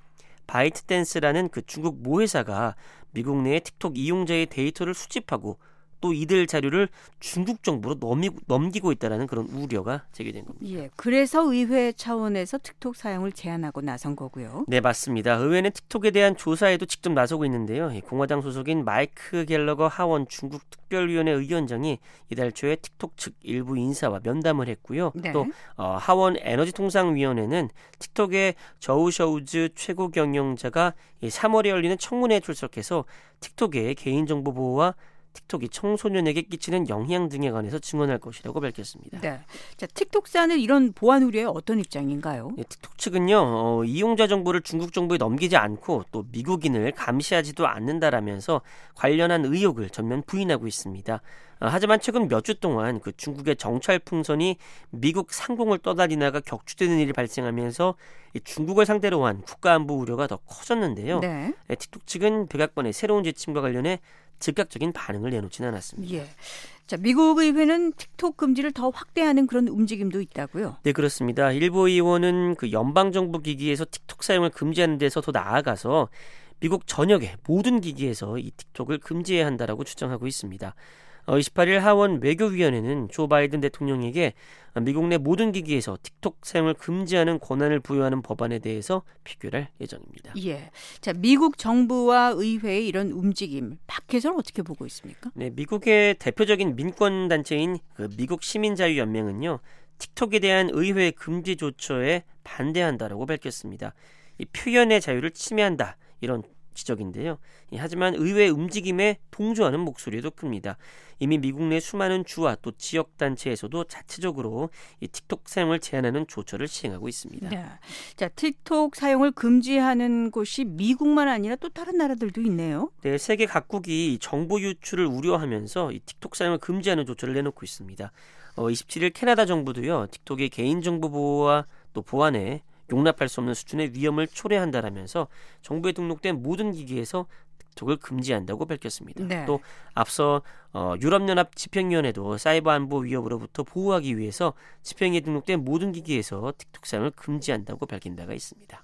Speaker 6: 바이트댄스라는 그 중국 모회사가 미국 내의 틱톡 이용자의 데이터를 수집하고 또 이들 자료를 중국 정부로 넘기고 있다는 그런 우려가 제기된 겁니다.
Speaker 3: 예, 그래서 의회 차원에서 틱톡 사용을 제한하고 나선 거고요.
Speaker 6: 네, 맞습니다. 의회는 틱톡에 대한 조사에도 직접 나서고 있는데요. 공화당 소속인 마이크 갤러거 하원 중국 특별위원회 의원장이 이달 초에 틱톡 측 일부 인사와 면담을 했고요.
Speaker 3: 네.
Speaker 6: 또 하원 에너지통상위원회는 틱톡의 저우 셔우즈 최고 경영자가 3월에 열리는 청문회에 출석해서 틱톡의 개인정보 보호와 틱톡이 청소년에게 끼치는 영향 등에 관해서 증언할 것이라고 밝혔습니다.
Speaker 3: 네. 자, 틱톡사는 이런 보안 우려에 어떤 입장인가요?
Speaker 6: 네, 틱톡 측은요, 이용자 정보를 중국 정부에 넘기지 않고 또 미국인을 감시하지도 않는다라면서 관련한 의혹을 전면 부인하고 있습니다. 하지만 최근 몇 주 동안 그 중국의 정찰 풍선이 미국 상공을 떠다니다가 격추되는 일이 발생하면서 중국을 상대로 한 국가안보 우려가 더 커졌는데요.
Speaker 3: 네.
Speaker 6: 틱톡 측은 백악관의 새로운 지침과 관련해 즉각적인 반응을 내놓지는 않았습니다.
Speaker 3: 예. 자, 미국 의회는 틱톡 금지를 더 확대하는 그런 움직임도 있다고요?
Speaker 6: 네, 그렇습니다. 일부 의원은 그 연방정부 기기에서 틱톡 사용을 금지하는 데서 더 나아가서 미국 전역의 모든 기기에서 이 틱톡을 금지해야 한다라고 주장하고 있습니다. 28일 하원 외교위원회는 조 바이든 대통령에게 미국 내 모든 기기에서 틱톡 사용을 금지하는 권한을 부여하는 법안에 대해서 비교할 예정입니다.
Speaker 3: 예. 자, 미국 정부와 의회의 이런 움직임, 밖에서는 어떻게 보고 있습니까?
Speaker 6: 네, 미국의 대표적인 민권 단체인 그 미국 시민자유연맹은요, 틱톡에 대한 의회 금지 조처에 반대한다라고 밝혔습니다. 이 표현의 자유를 침해한다 이런 지적인데요. 하지만 의회 움직임에 동조하는 목소리도 큽니다. 이미 미국 내 수많은 주와 또 지역 단체에서도 자체적으로 이 틱톡 사용을 제한하는 조처를 시행하고 있습니다.
Speaker 3: 네. 자, 틱톡 사용을 금지하는 곳이 미국만 아니라 또 다른 나라들도 있네요.
Speaker 6: 네, 세계 각국이 정보 유출을 우려하면서 이 틱톡 사용을 금지하는 조처를 내놓고 있습니다. 27일 캐나다 정부도요, 틱톡의 개인정보 보호와 또 보안에 용납할 수 없는 수준의 위험을 초래한다라면서 정부에 등록된 모든 기기에서 틱톡을 금지한다고 밝혔습니다.
Speaker 3: 네.
Speaker 6: 또 앞서 유럽연합 집행위원회도 사이버 안보 위협으로부터 보호하기 위해서 집행에 등록된 모든 기기에서 틱톡 사용을 금지한다고 밝힌 바가 있습니다.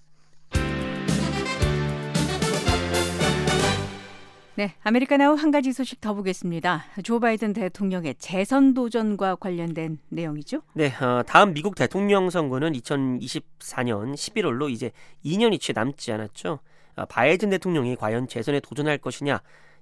Speaker 3: 네, 아메리카나우 한 가지 소식 더 보겠습니다. 조 바이든 대통령의 재선 도전과 관련된 내용이죠?
Speaker 6: 네, 다음 미국 대통령 선거는 2024년 11월로 이제 2년이 채 남지 않았죠. 바이든 대통령이 과연 재선에 도전할 것이냐,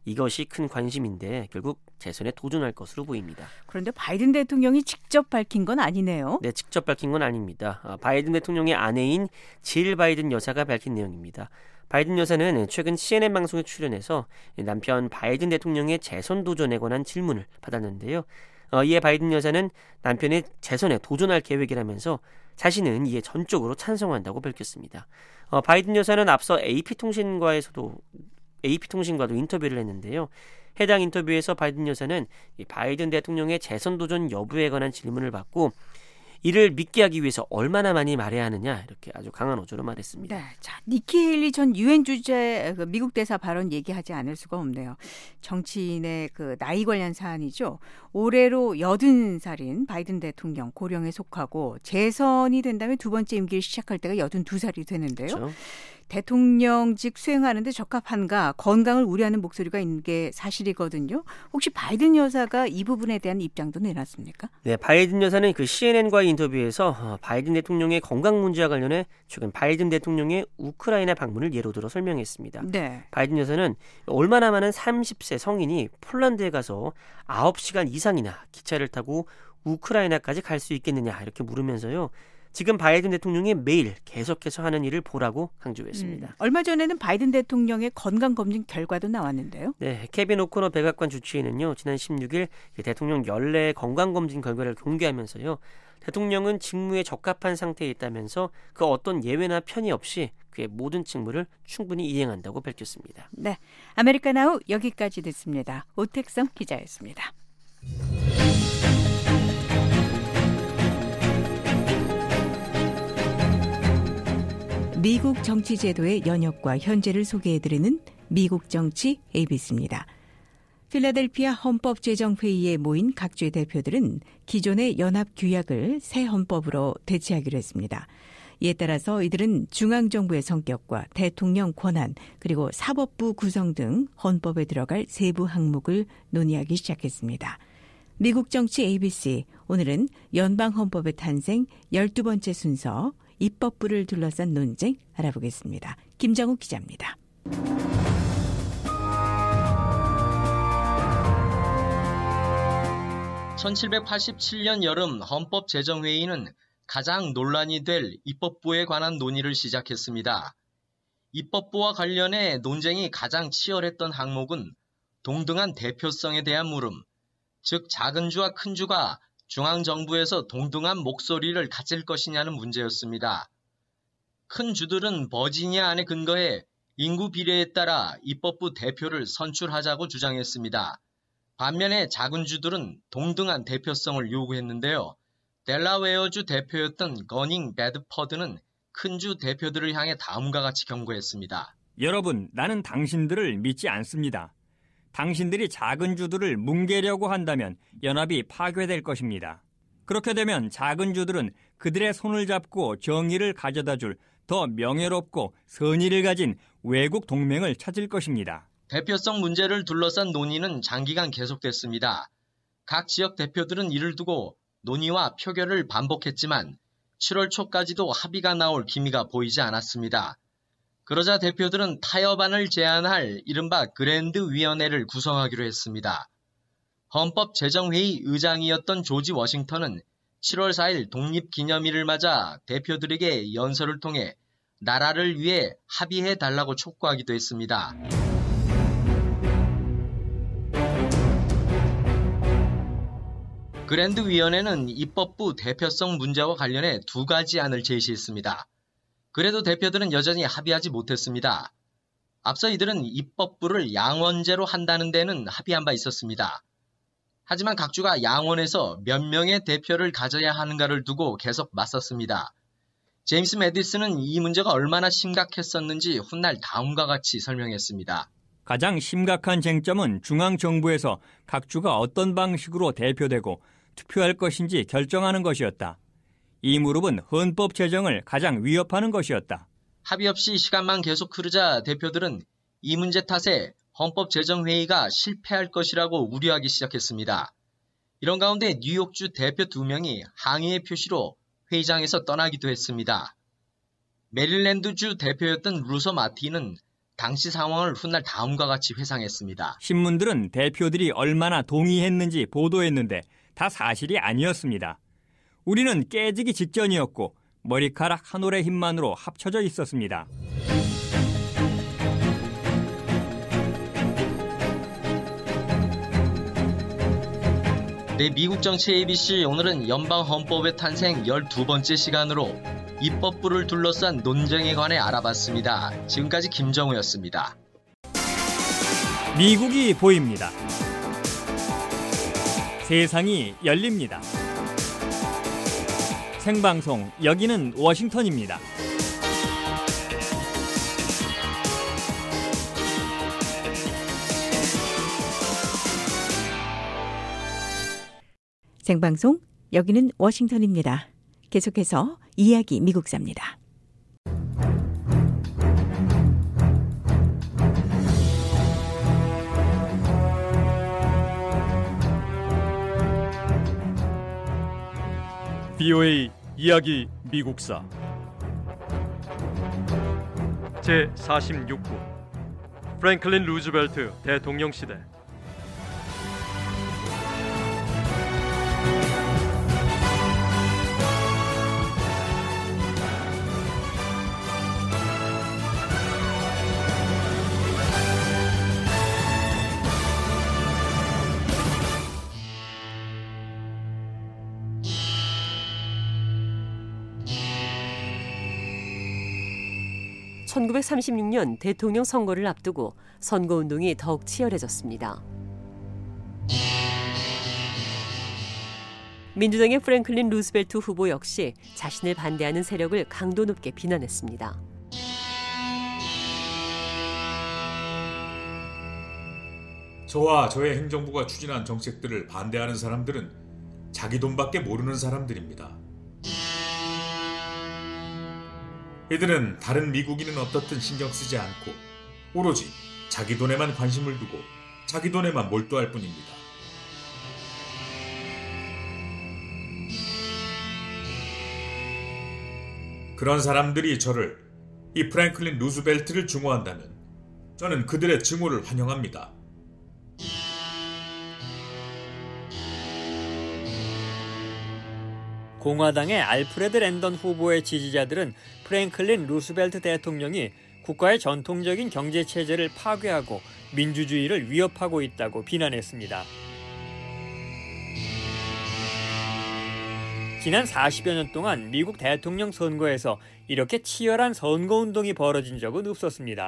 Speaker 6: 이것이 큰 관심인데 결국 재선에 도전할 것으로 보입니다.
Speaker 3: 그런데 바이든 대통령이 직접 밝힌 건 아니네요.
Speaker 6: 네, 직접 밝힌 건 아닙니다. 바이든 대통령의 아내인 질 바이든 여사가 밝힌 내용입니다. 바이든 여사는 최근 CNN 방송에 출연해서 남편 바이든 대통령의 재선 도전에 관한 질문을 받았는데요. 이에 바이든 여사는 남편의 재선에 도전할 계획이라면서 자신은 이에 전적으로 찬성한다고 밝혔습니다. 바이든 여사는 앞서 AP통신과도 인터뷰를 했는데요. 해당 인터뷰에서 바이든 여사는 바이든 대통령의 재선 도전 여부에 관한 질문을 받고 이를 믿게 하기 위해서 얼마나 많이 말해야 하느냐 이렇게 아주 강한 어조로 말했습니다.
Speaker 3: 네, 자, 니키 헤일리 전 유엔 주재 미국 대사 발언 얘기하지 않을 수가 없네요. 정치인의 그 나이 관련 사안이죠. 올해로 80살인 바이든 대통령 고령에 속하고 재선이 된다면 두 번째 임기를 시작할 때가 82살이 되는데요.
Speaker 6: 그렇죠?
Speaker 3: 대통령직 수행하는데 적합한가 건강을 우려하는 목소리가 있는 게 사실이거든요. 혹시 바이든 여사가 이 부분에 대한 입장도 내놨습니까?
Speaker 6: 네, 바이든 여사는 그 CNN과의 인터뷰에서 바이든 대통령의 건강 문제와 관련해 최근 바이든 대통령의 우크라이나 방문을 예로 들어 설명했습니다.
Speaker 3: 네.
Speaker 6: 바이든 여사는 얼마나 많은 30세 성인이 폴란드에 가서 9시간 이상이나 기차를 타고 우크라이나까지 갈 수 있겠느냐 이렇게 물으면서요. 지금 바이든 대통령이 매일 계속해서 하는 일을 보라고 강조했습니다.
Speaker 3: 얼마 전에는 바이든 대통령의 건강검진 결과도 나왔는데요.
Speaker 6: 네, 케빈 오코너 백악관 주치의는요. 지난 16일 대통령 연례 건강검진 결과를 공개하면서요. 대통령은 직무에 적합한 상태에 있다면서 그 어떤 예외나 편의 없이 그의 모든 직무를 충분히 이행한다고 밝혔습니다.
Speaker 3: 네, 아메리카나우 여기까지 듣습니다. 오택성 기자였습니다. 미국 정치 제도의 연역과 현재를 소개해드리는 미국 정치 ABC입니다. 필라델피아 헌법제정회의에 모인 각주의 대표들은 기존의 연합 규약을 새 헌법으로 대체하기로 했습니다. 이에 따라서 이들은 중앙정부의 성격과 대통령 권한 그리고 사법부 구성 등 헌법에 들어갈 세부 항목을 논의하기 시작했습니다. 미국 정치 ABC, 오늘은 연방헌법의 탄생 12번째 순서 입법부를 둘러싼 논쟁 알아보겠습니다. 김정욱 기자입니다.
Speaker 7: (1787년) 여름 헌법제정회의는 가장 논란이 될 입법부에 관한 논의를 시작했습니다. 입법부와 관련해 논쟁이 가장 치열했던 항목은 동등한 대표성에 대한 물음, 즉 작은 주와 큰 주가 중앙정부에서 동등한 목소리를 가질 것이냐는 문제였습니다. 큰 주들은 버지니아안에 근거해 인구 비례에 따라 입법부 대표를 선출하자고 주장했습니다. 반면에 작은 주들은 동등한 대표성을 요구했는데요. 델라웨어주 대표였던 거닝 베드퍼드는 큰 주 대표들을 향해 다음과 같이 경고했습니다.
Speaker 4: 여러분, 나는 당신들을 믿지 않습니다. 당신들이 작은 주들을 뭉개려고 한다면 연합이 파괴될 것입니다. 그렇게 되면 작은 주들은 그들의 손을 잡고 정의를 가져다 줄 더 명예롭고 선의를 가진 외국 동맹을 찾을 것입니다.
Speaker 7: 대표성 문제를 둘러싼 논의는 장기간 계속됐습니다. 각 지역 대표들은 이를 두고 논의와 표결을 반복했지만 7월 초까지도 합의가 나올 기미가 보이지 않았습니다. 그러자 대표들은 타협안을 제안할 이른바 그랜드 위원회를 구성하기로 했습니다. 헌법제정회의 의장이었던 조지 워싱턴은 7월 4일 독립기념일을 맞아 대표들에게 연설을 통해 나라를 위해 합의해달라고 촉구하기도 했습니다. 그랜드 위원회는 입법부 대표성 문제와 관련해 2가지 안을 제시했습니다. 그래도 대표들은 여전히 합의하지 못했습니다. 앞서 이들은 입법부를 양원제로 한다는 데는 합의한 바 있었습니다. 하지만 각 주가 양원에서 몇 명의 대표를 가져야 하는가를 두고 계속 맞섰습니다. 제임스 매디슨은 이 문제가 얼마나 심각했었는지 훗날 다음과 같이 설명했습니다.
Speaker 4: 가장 심각한 쟁점은 중앙정부에서 각 주가 어떤 방식으로 대표되고 투표할 것인지 결정하는 것이었다. 이 무릎은 헌법 제정을 가장 위협하는 것이었다.
Speaker 7: 합의 없이 시간만 계속 흐르자 대표들은 이 문제 탓에 헌법제정회의가 실패할 것이라고 우려하기 시작했습니다. 이런 가운데 뉴욕주 대표 2명이 항의의 표시로 회의장에서 떠나기도 했습니다. 메릴랜드주 대표였던 루서 마티는 당시 상황을 훗날 다음과 같이 회상했습니다.
Speaker 4: 신문들은 대표들이 얼마나 동의했는지 보도했는데 다 사실이 아니었습니다. 우리는 깨지기 직전이었고 머리카락 한 올의 힘만으로 합쳐져 있었습니다.
Speaker 7: 네, 미국 정치 ABC 오늘은 연방헌법의 탄생 12번째 시간으로 입법부를 둘러싼 논쟁에 관해 알아봤습니다. 지금까지 김정우였습니다.
Speaker 4: 미국이 보입니다. 세상이 열립니다. 생방송, 여기는 워싱턴입니다.
Speaker 3: 생방송, 여기는 워싱턴입니다. 계속해서 이야기 미국사입니다.
Speaker 8: VOA 이야기 미국사 제46부 프랭클린 루즈벨트 대통령 시대.
Speaker 9: (1936년) 대통령 선거를 앞두고 선거운동이 더욱 치열해졌습니다. 민주당의 프랭클린 루스벨트 후보 역시 자신을 반대하는 세력을 강도 높게 비난했습니다.
Speaker 10: 저와 저의 행정부가 추진한 정책들을 반대하는 사람들은 자기 돈밖에 모르는 사람들입니다. 이들은 다른 미국인은 어떻든 신경 쓰지 않고 오로지 자기 돈에만 관심을 두고 자기 돈에만 몰두할 뿐입니다. 그런 사람들이 저를, 이 프랭클린 루스벨트를 증오한다면 저는 그들의 증오를 환영합니다.
Speaker 4: 공화당의 알프레드 랜던 후보의 지지자들은 프랭클린 루스벨트 대통령이 국가의 전통적인 경제체제를 파괴하고 민주주의를 위협하고 있다고 비난했습니다. 지난 40여 년 동안 미국 대통령 선거에서 이렇게 치열한 선거운동이 벌어진 적은 없었습니다.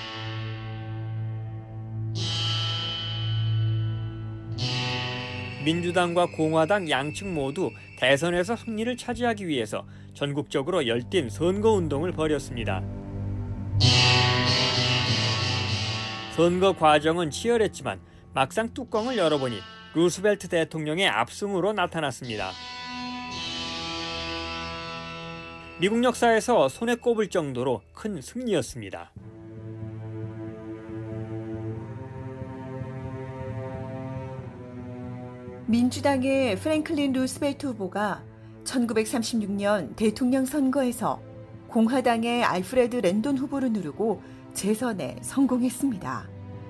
Speaker 4: 민주당과 공화당 양측 모두 대선에서 승리를 차지하기 위해서 전국적으로 열띤 선거운동을 벌였습니다. 선거 과정은 치열했지만 막상 뚜껑을 열어보니 루스벨트 대통령의 압승으로 나타났습니다. 미국 역사에서 손에 꼽을 정도로 큰 승리였습니다.
Speaker 11: 민주당의 프랭클린 루스벨트 후보가 1936년 대통령 선거에서 공화당의 알프레드 랜돈 후보를 누르고 재선에 성공했습니다.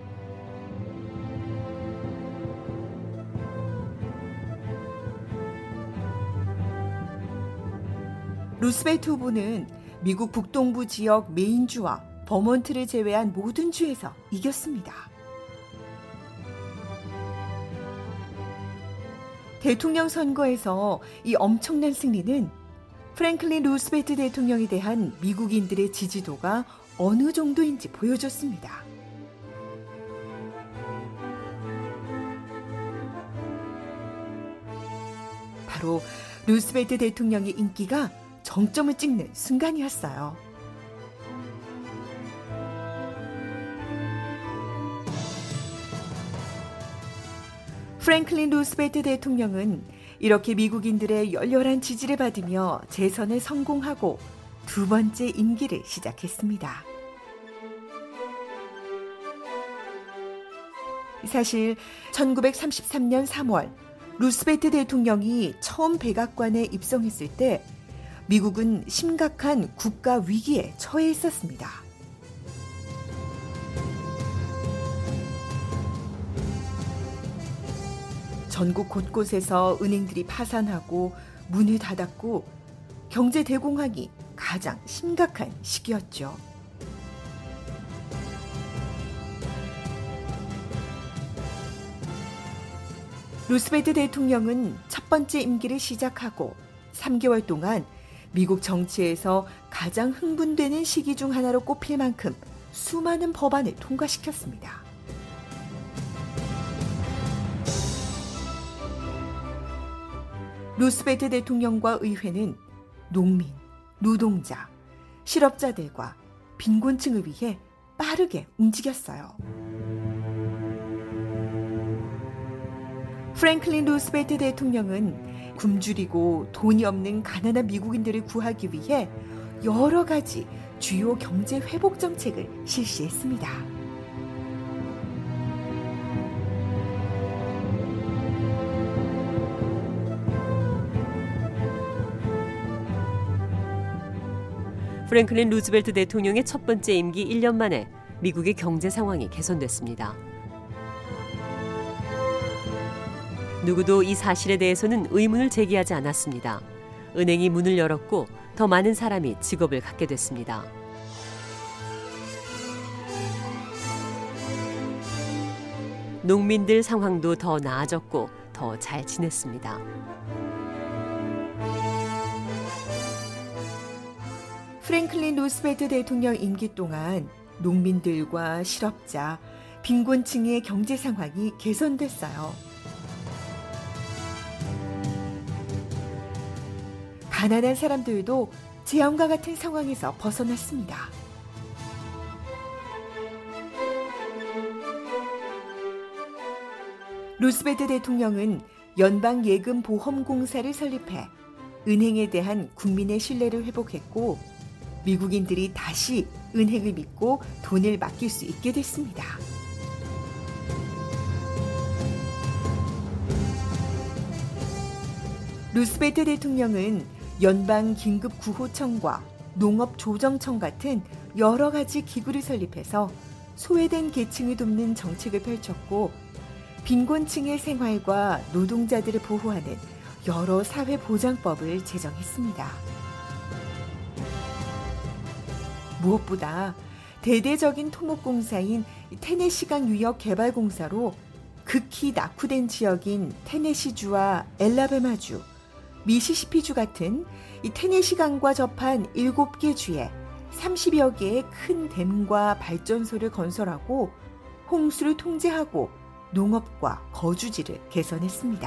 Speaker 11: 루스벨트 후보는 미국 북동부 지역 메인주와 버몬트를 제외한 모든 주에서 이겼습니다. 대통령 선거에서 이 엄청난 승리는 프랭클린 루스벨트 대통령에 대한 미국인들의 지지도가 어느 정도인지 보여줬습니다. 바로 루스벨트 대통령의 인기가 정점을 찍는 순간이었어요. 프랭클린 루스벨트 대통령은 이렇게 미국인들의 열렬한 지지를 받으며 재선에 성공하고 두 번째 임기를 시작했습니다. 사실 1933년 3월 루스벨트 대통령이 처음 백악관에 입성했을 때 미국은 심각한 국가 위기에 처해 있었습니다. 전국 곳곳에서 은행들이 파산하고 문을 닫았고 경제 대공황이 가장 심각한 시기였죠. 루스벨트 대통령은 첫 번째 임기를 시작하고 3개월 동안 미국 정치에서 가장 흥분되는 시기 중 하나로 꼽힐 만큼 수많은 법안을 통과시켰습니다. 루스벨트 대통령과 의회는 농민, 노동자, 실업자들과 빈곤층을 위해 빠르게 움직였어요. 프랭클린 루스벨트 대통령은 굶주리고 돈이 없는 가난한 미국인들을 구하기 위해 여러 가지 주요 경제 회복 정책을 실시했습니다.
Speaker 9: 프랭클린 루즈벨트 대통령의 첫 번째 임기 1년 만에 미국의 경제 상황이 개선됐습니다. 누구도 이 사실에 대해서는 의문을 제기하지 않았습니다. 은행이 문을 열었고 더 많은 사람이 직업을 갖게 됐습니다. 농민들 상황도 더 나아졌고 더 잘 지냈습니다.
Speaker 11: 프랭클린 루스벨트 대통령 임기 동안 농민들과 실업자, 빈곤층의 경제 상황이 개선됐어요. 가난한 사람들도 재앙과 같은 상황에서 벗어났습니다. 루스벨트 대통령은 연방예금보험공사를 설립해 은행에 대한 국민의 신뢰를 회복했고 미국인들이 다시 은행을 믿고 돈을 맡길 수 있게 됐습니다. 루스벨트 대통령은 연방긴급구호청과 농업조정청 같은 여러 가지 기구를 설립해서 소외된 계층을 돕는 정책을 펼쳤고 빈곤층의 생활과 노동자들을 보호하는 여러 사회보장법을 제정했습니다. 무엇보다 대대적인 토목공사인 테네시강 유역개발공사로 극히 낙후된 지역인 테네시주와 엘라베마주, 미시시피주 같은 이 테네시강과 접한 7개 주에 30여 개의 큰 댐과 발전소를 건설하고 홍수를 통제하고 농업과 거주지를 개선했습니다.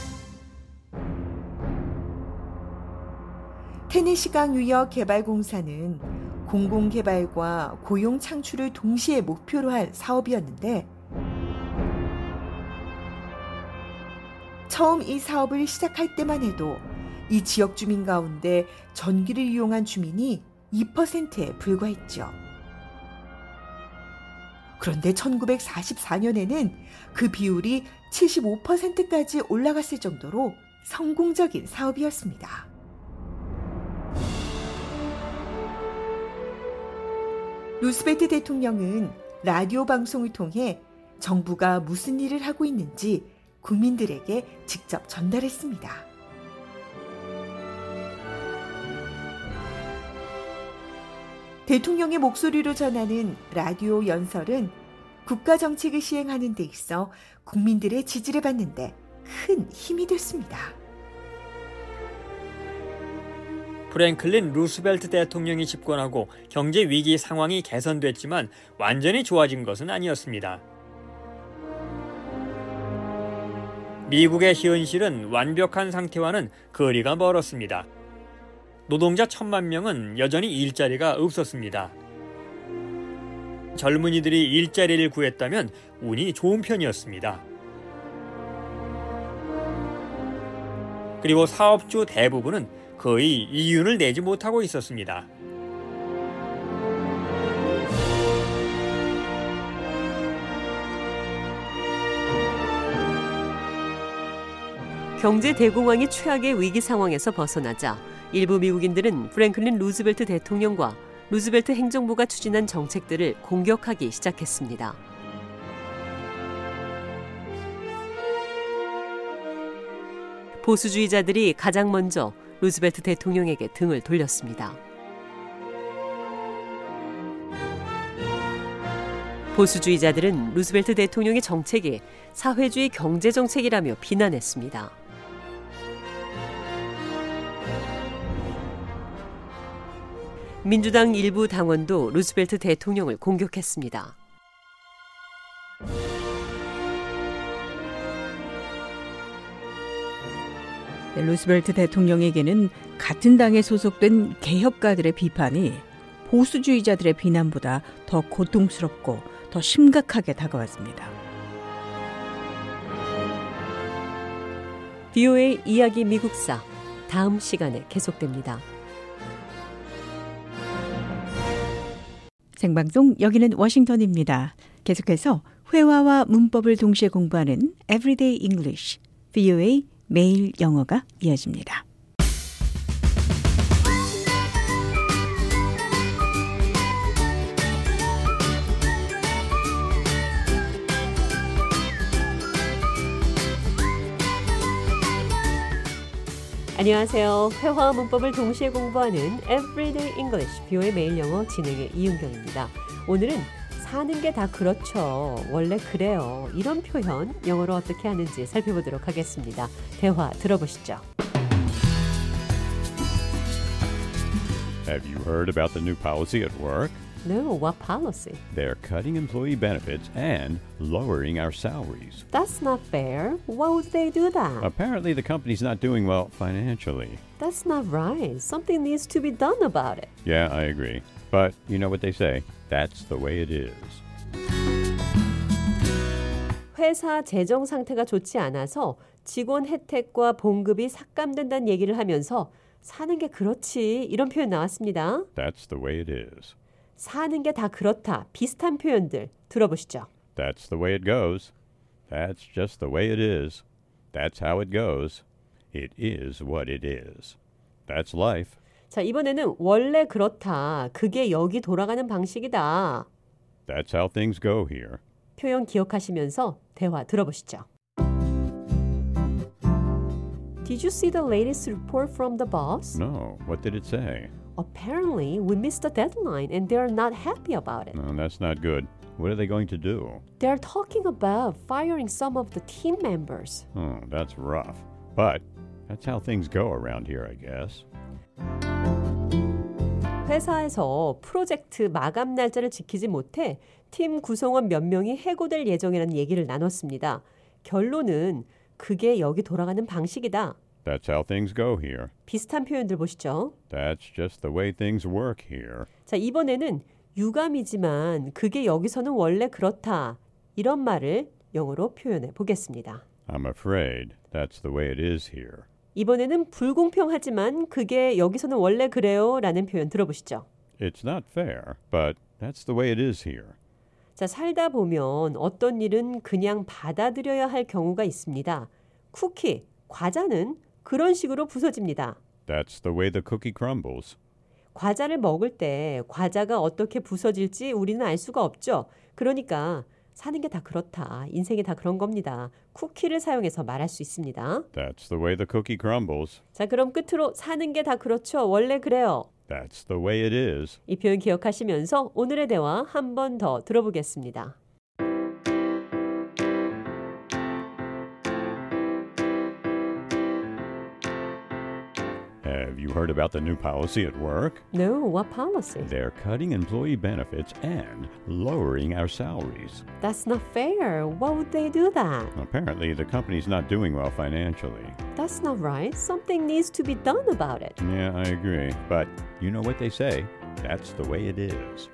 Speaker 11: 테네시강 유역개발공사는 공공개발과 고용 창출을 동시에 목표로 한 사업이었는데 처음 이 사업을 시작할 때만 해도 이 지역 주민 가운데 전기를 이용한 주민이 2%에 불과했죠. 그런데 1944년에는 그 비율이 75%까지 올라갔을 정도로 성공적인 사업이었습니다. 루스벨트 대통령은 라디오 방송을 통해 정부가 무슨 일을 하고 있는지 국민들에게 직접 전달했습니다. 대통령의 목소리로 전하는 라디오 연설은 국가 정책을 시행하는 데 있어 국민들의 지지를 받는데 큰 힘이 됐습니다.
Speaker 4: 프랭클린 루스벨트 대통령이 집권하고 경제 위기 상황이 개선됐지만 완전히 좋아진 것은 아니었습니다. 미국의 현실은 완벽한 상태와는 거리가 멀었습니다. 노동자 1,000만 명은 여전히 일자리가 없었습니다. 젊은이들이 일자리를 구했다면 운이 좋은 편이었습니다. 그리고 사업주 대부분은 거의 이윤을 내지 못하고 있었습니다.
Speaker 9: 경제 대공황이 최악의 위기 상황에서 벗어나자 일부 미국인들은 프랭클린 루즈벨트 대통령과 루즈벨트 행정부가 추진한 정책들을 공격하기 시작했습니다. 보수주의자들이 가장 먼저 루즈벨트 대통령에게 등을 돌렸습니다. 보수주의자들은 루즈벨트 대통령의 정책이 사회주의 경제정책이라며 비난했습니다. 민주당 일부 당원도 루즈벨트 대통령을 공격했습니다.
Speaker 3: 루스벨트 대통령에게는 같은 당에 소속된 개혁가들의 비판이 보수주의자들의 비난보다 더 고통스럽고 더 심각하게 다가왔습니다.
Speaker 9: VOA 이야기 미국사 다음 시간에 계속됩니다.
Speaker 3: 생방송 여기는 워싱턴입니다. 계속해서 회화와 문법을 동시에 공부하는 Everyday English, VOA 매일 영어가 이어집니다.
Speaker 9: 안녕하세요. 회화와 문법을 동시에 공부하는 Everyday English, VOA 매일 영어 진행의 이은경입니다. 오늘은 사는 게 다 그렇죠. 원래 그래요. 이런 표현 영어로 어떻게 하는지 살펴보도록 하겠습니다. 대화 들어보시죠.
Speaker 12: Have you heard about the new policy at work?
Speaker 9: No, what policy?
Speaker 12: They're cutting employee benefits and lowering our salaries.
Speaker 9: That's not fair. Why would they do that?
Speaker 12: Apparently the company's not doing well financially.
Speaker 9: That's not right. Something needs to be done about it.
Speaker 12: Yeah, I agree. But you know what they say? That's the way it is.
Speaker 9: 회사 재정 상태가 좋지 않아서 직원 혜택과 봉급이 삭감된다는 얘기를 하면서 사는 게 그렇지 이런 표현 나왔습니다.
Speaker 12: That's the way it is.
Speaker 9: 사는 게 다 그렇다. 비슷한 표현들 들어보시죠.
Speaker 12: That's the way it goes. That's just the way it is. That's how it goes. It is what it is. That's life.
Speaker 9: 자, 이번에는 원래 그렇다. 그게 여기 돌아가는 방식이다.
Speaker 12: That's how things go here.
Speaker 9: 표현 기억하시면서 대화 들어보시죠. Did you see the latest report from the boss?
Speaker 12: No. What did it say?
Speaker 9: Apparently, we missed the deadline and they're not happy about it.
Speaker 12: No, that's not good. What are they going to do?
Speaker 9: They're talking about firing some of the team members.
Speaker 12: Oh, that's rough. But that's how things go around here, I guess.
Speaker 9: 회사에서 프로젝트 마감 날짜를 지키지 못해 팀 구성원 몇 명이 해고될 예정이라는 얘기를 나눴습니다. 결론은 그게 여기 돌아가는 방식이다.
Speaker 12: That's how things go here.
Speaker 9: 비슷한 표현들 보시죠.
Speaker 12: That's just the way things work here.
Speaker 9: 자, 이번에는 유감이지만 그게 여기서는 원래 그렇다. 이런 말을 영어로 표현해 보겠습니다.
Speaker 12: I'm afraid that's the way it is here.
Speaker 9: 이번에는 불공평하지만 그게 여기서는 원래 그래요 라는 표현 들어보시죠.
Speaker 12: It's not fair, but that's the way it is here.
Speaker 9: 자, 살다 보면 어떤 일은 그냥 받아들여야 할 경우가 있습니다. 쿠키, 과자는 그런 식으로 부서집니다.
Speaker 12: That's the way the cookie crumbles.
Speaker 9: 과자를 먹을 때 과자가 어떻게 부서질지 우리는 알 수가 없죠. 그러니까 사는 게 다 그렇다. 인생이 다 그런 겁니다. 쿠키를 사용해서 말할 수 있습니다.
Speaker 12: That's the way the cookie crumbles.
Speaker 9: 자, 그럼 끝으로 사는 게 다 그렇죠. 원래 그래요.
Speaker 12: That's the way it is.
Speaker 9: 이 표현 기억하시면서 오늘의 대화 한 번 더 들어보겠습니다.
Speaker 12: Have you heard about the new policy at work?
Speaker 9: No, what policy?
Speaker 12: They're cutting employee benefits and lowering our salaries.
Speaker 9: That's not fair. Why would they do that?
Speaker 12: Apparently, the company's not doing well financially.
Speaker 9: That's not right. Something needs to be done about it.
Speaker 12: Yeah, I agree. But you know what they say? That's the way it is.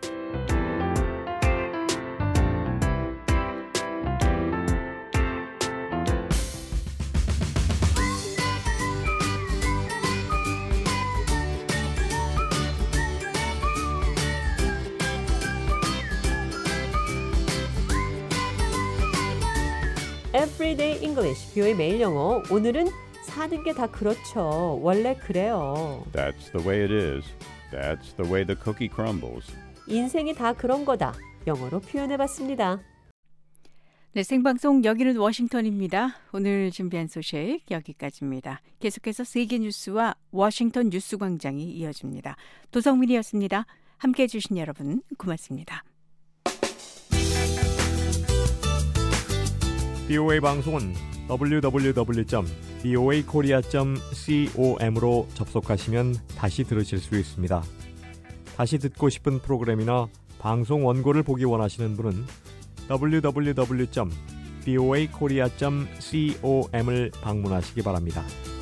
Speaker 9: Everyday English, VOA 매일 영어. 오늘은 사는 게 다 그렇죠. 원래 그래요.
Speaker 12: That's the way it is. That's the way the cookie crumbles.
Speaker 9: 인생이 다 그런 거다. 영어로 표현해봤습니다.
Speaker 3: 네, 생방송 여기는 워싱턴입니다. 오늘 준비한 소식 여기까지입니다. 계속해서 세계 뉴스와 워싱턴 뉴스광장이 이어집니다. 도성민이었습니다. 함께해 주신 여러분 고맙습니다.
Speaker 13: BOA 방송은 www.boakorea.com으로 접속하시면 다시 들으실 수 있습니다. 다시 듣고 싶은 프로그램이나 방송 원고를 보기 원하시는 분은 www.boakorea.com을 방문하시기 바랍니다.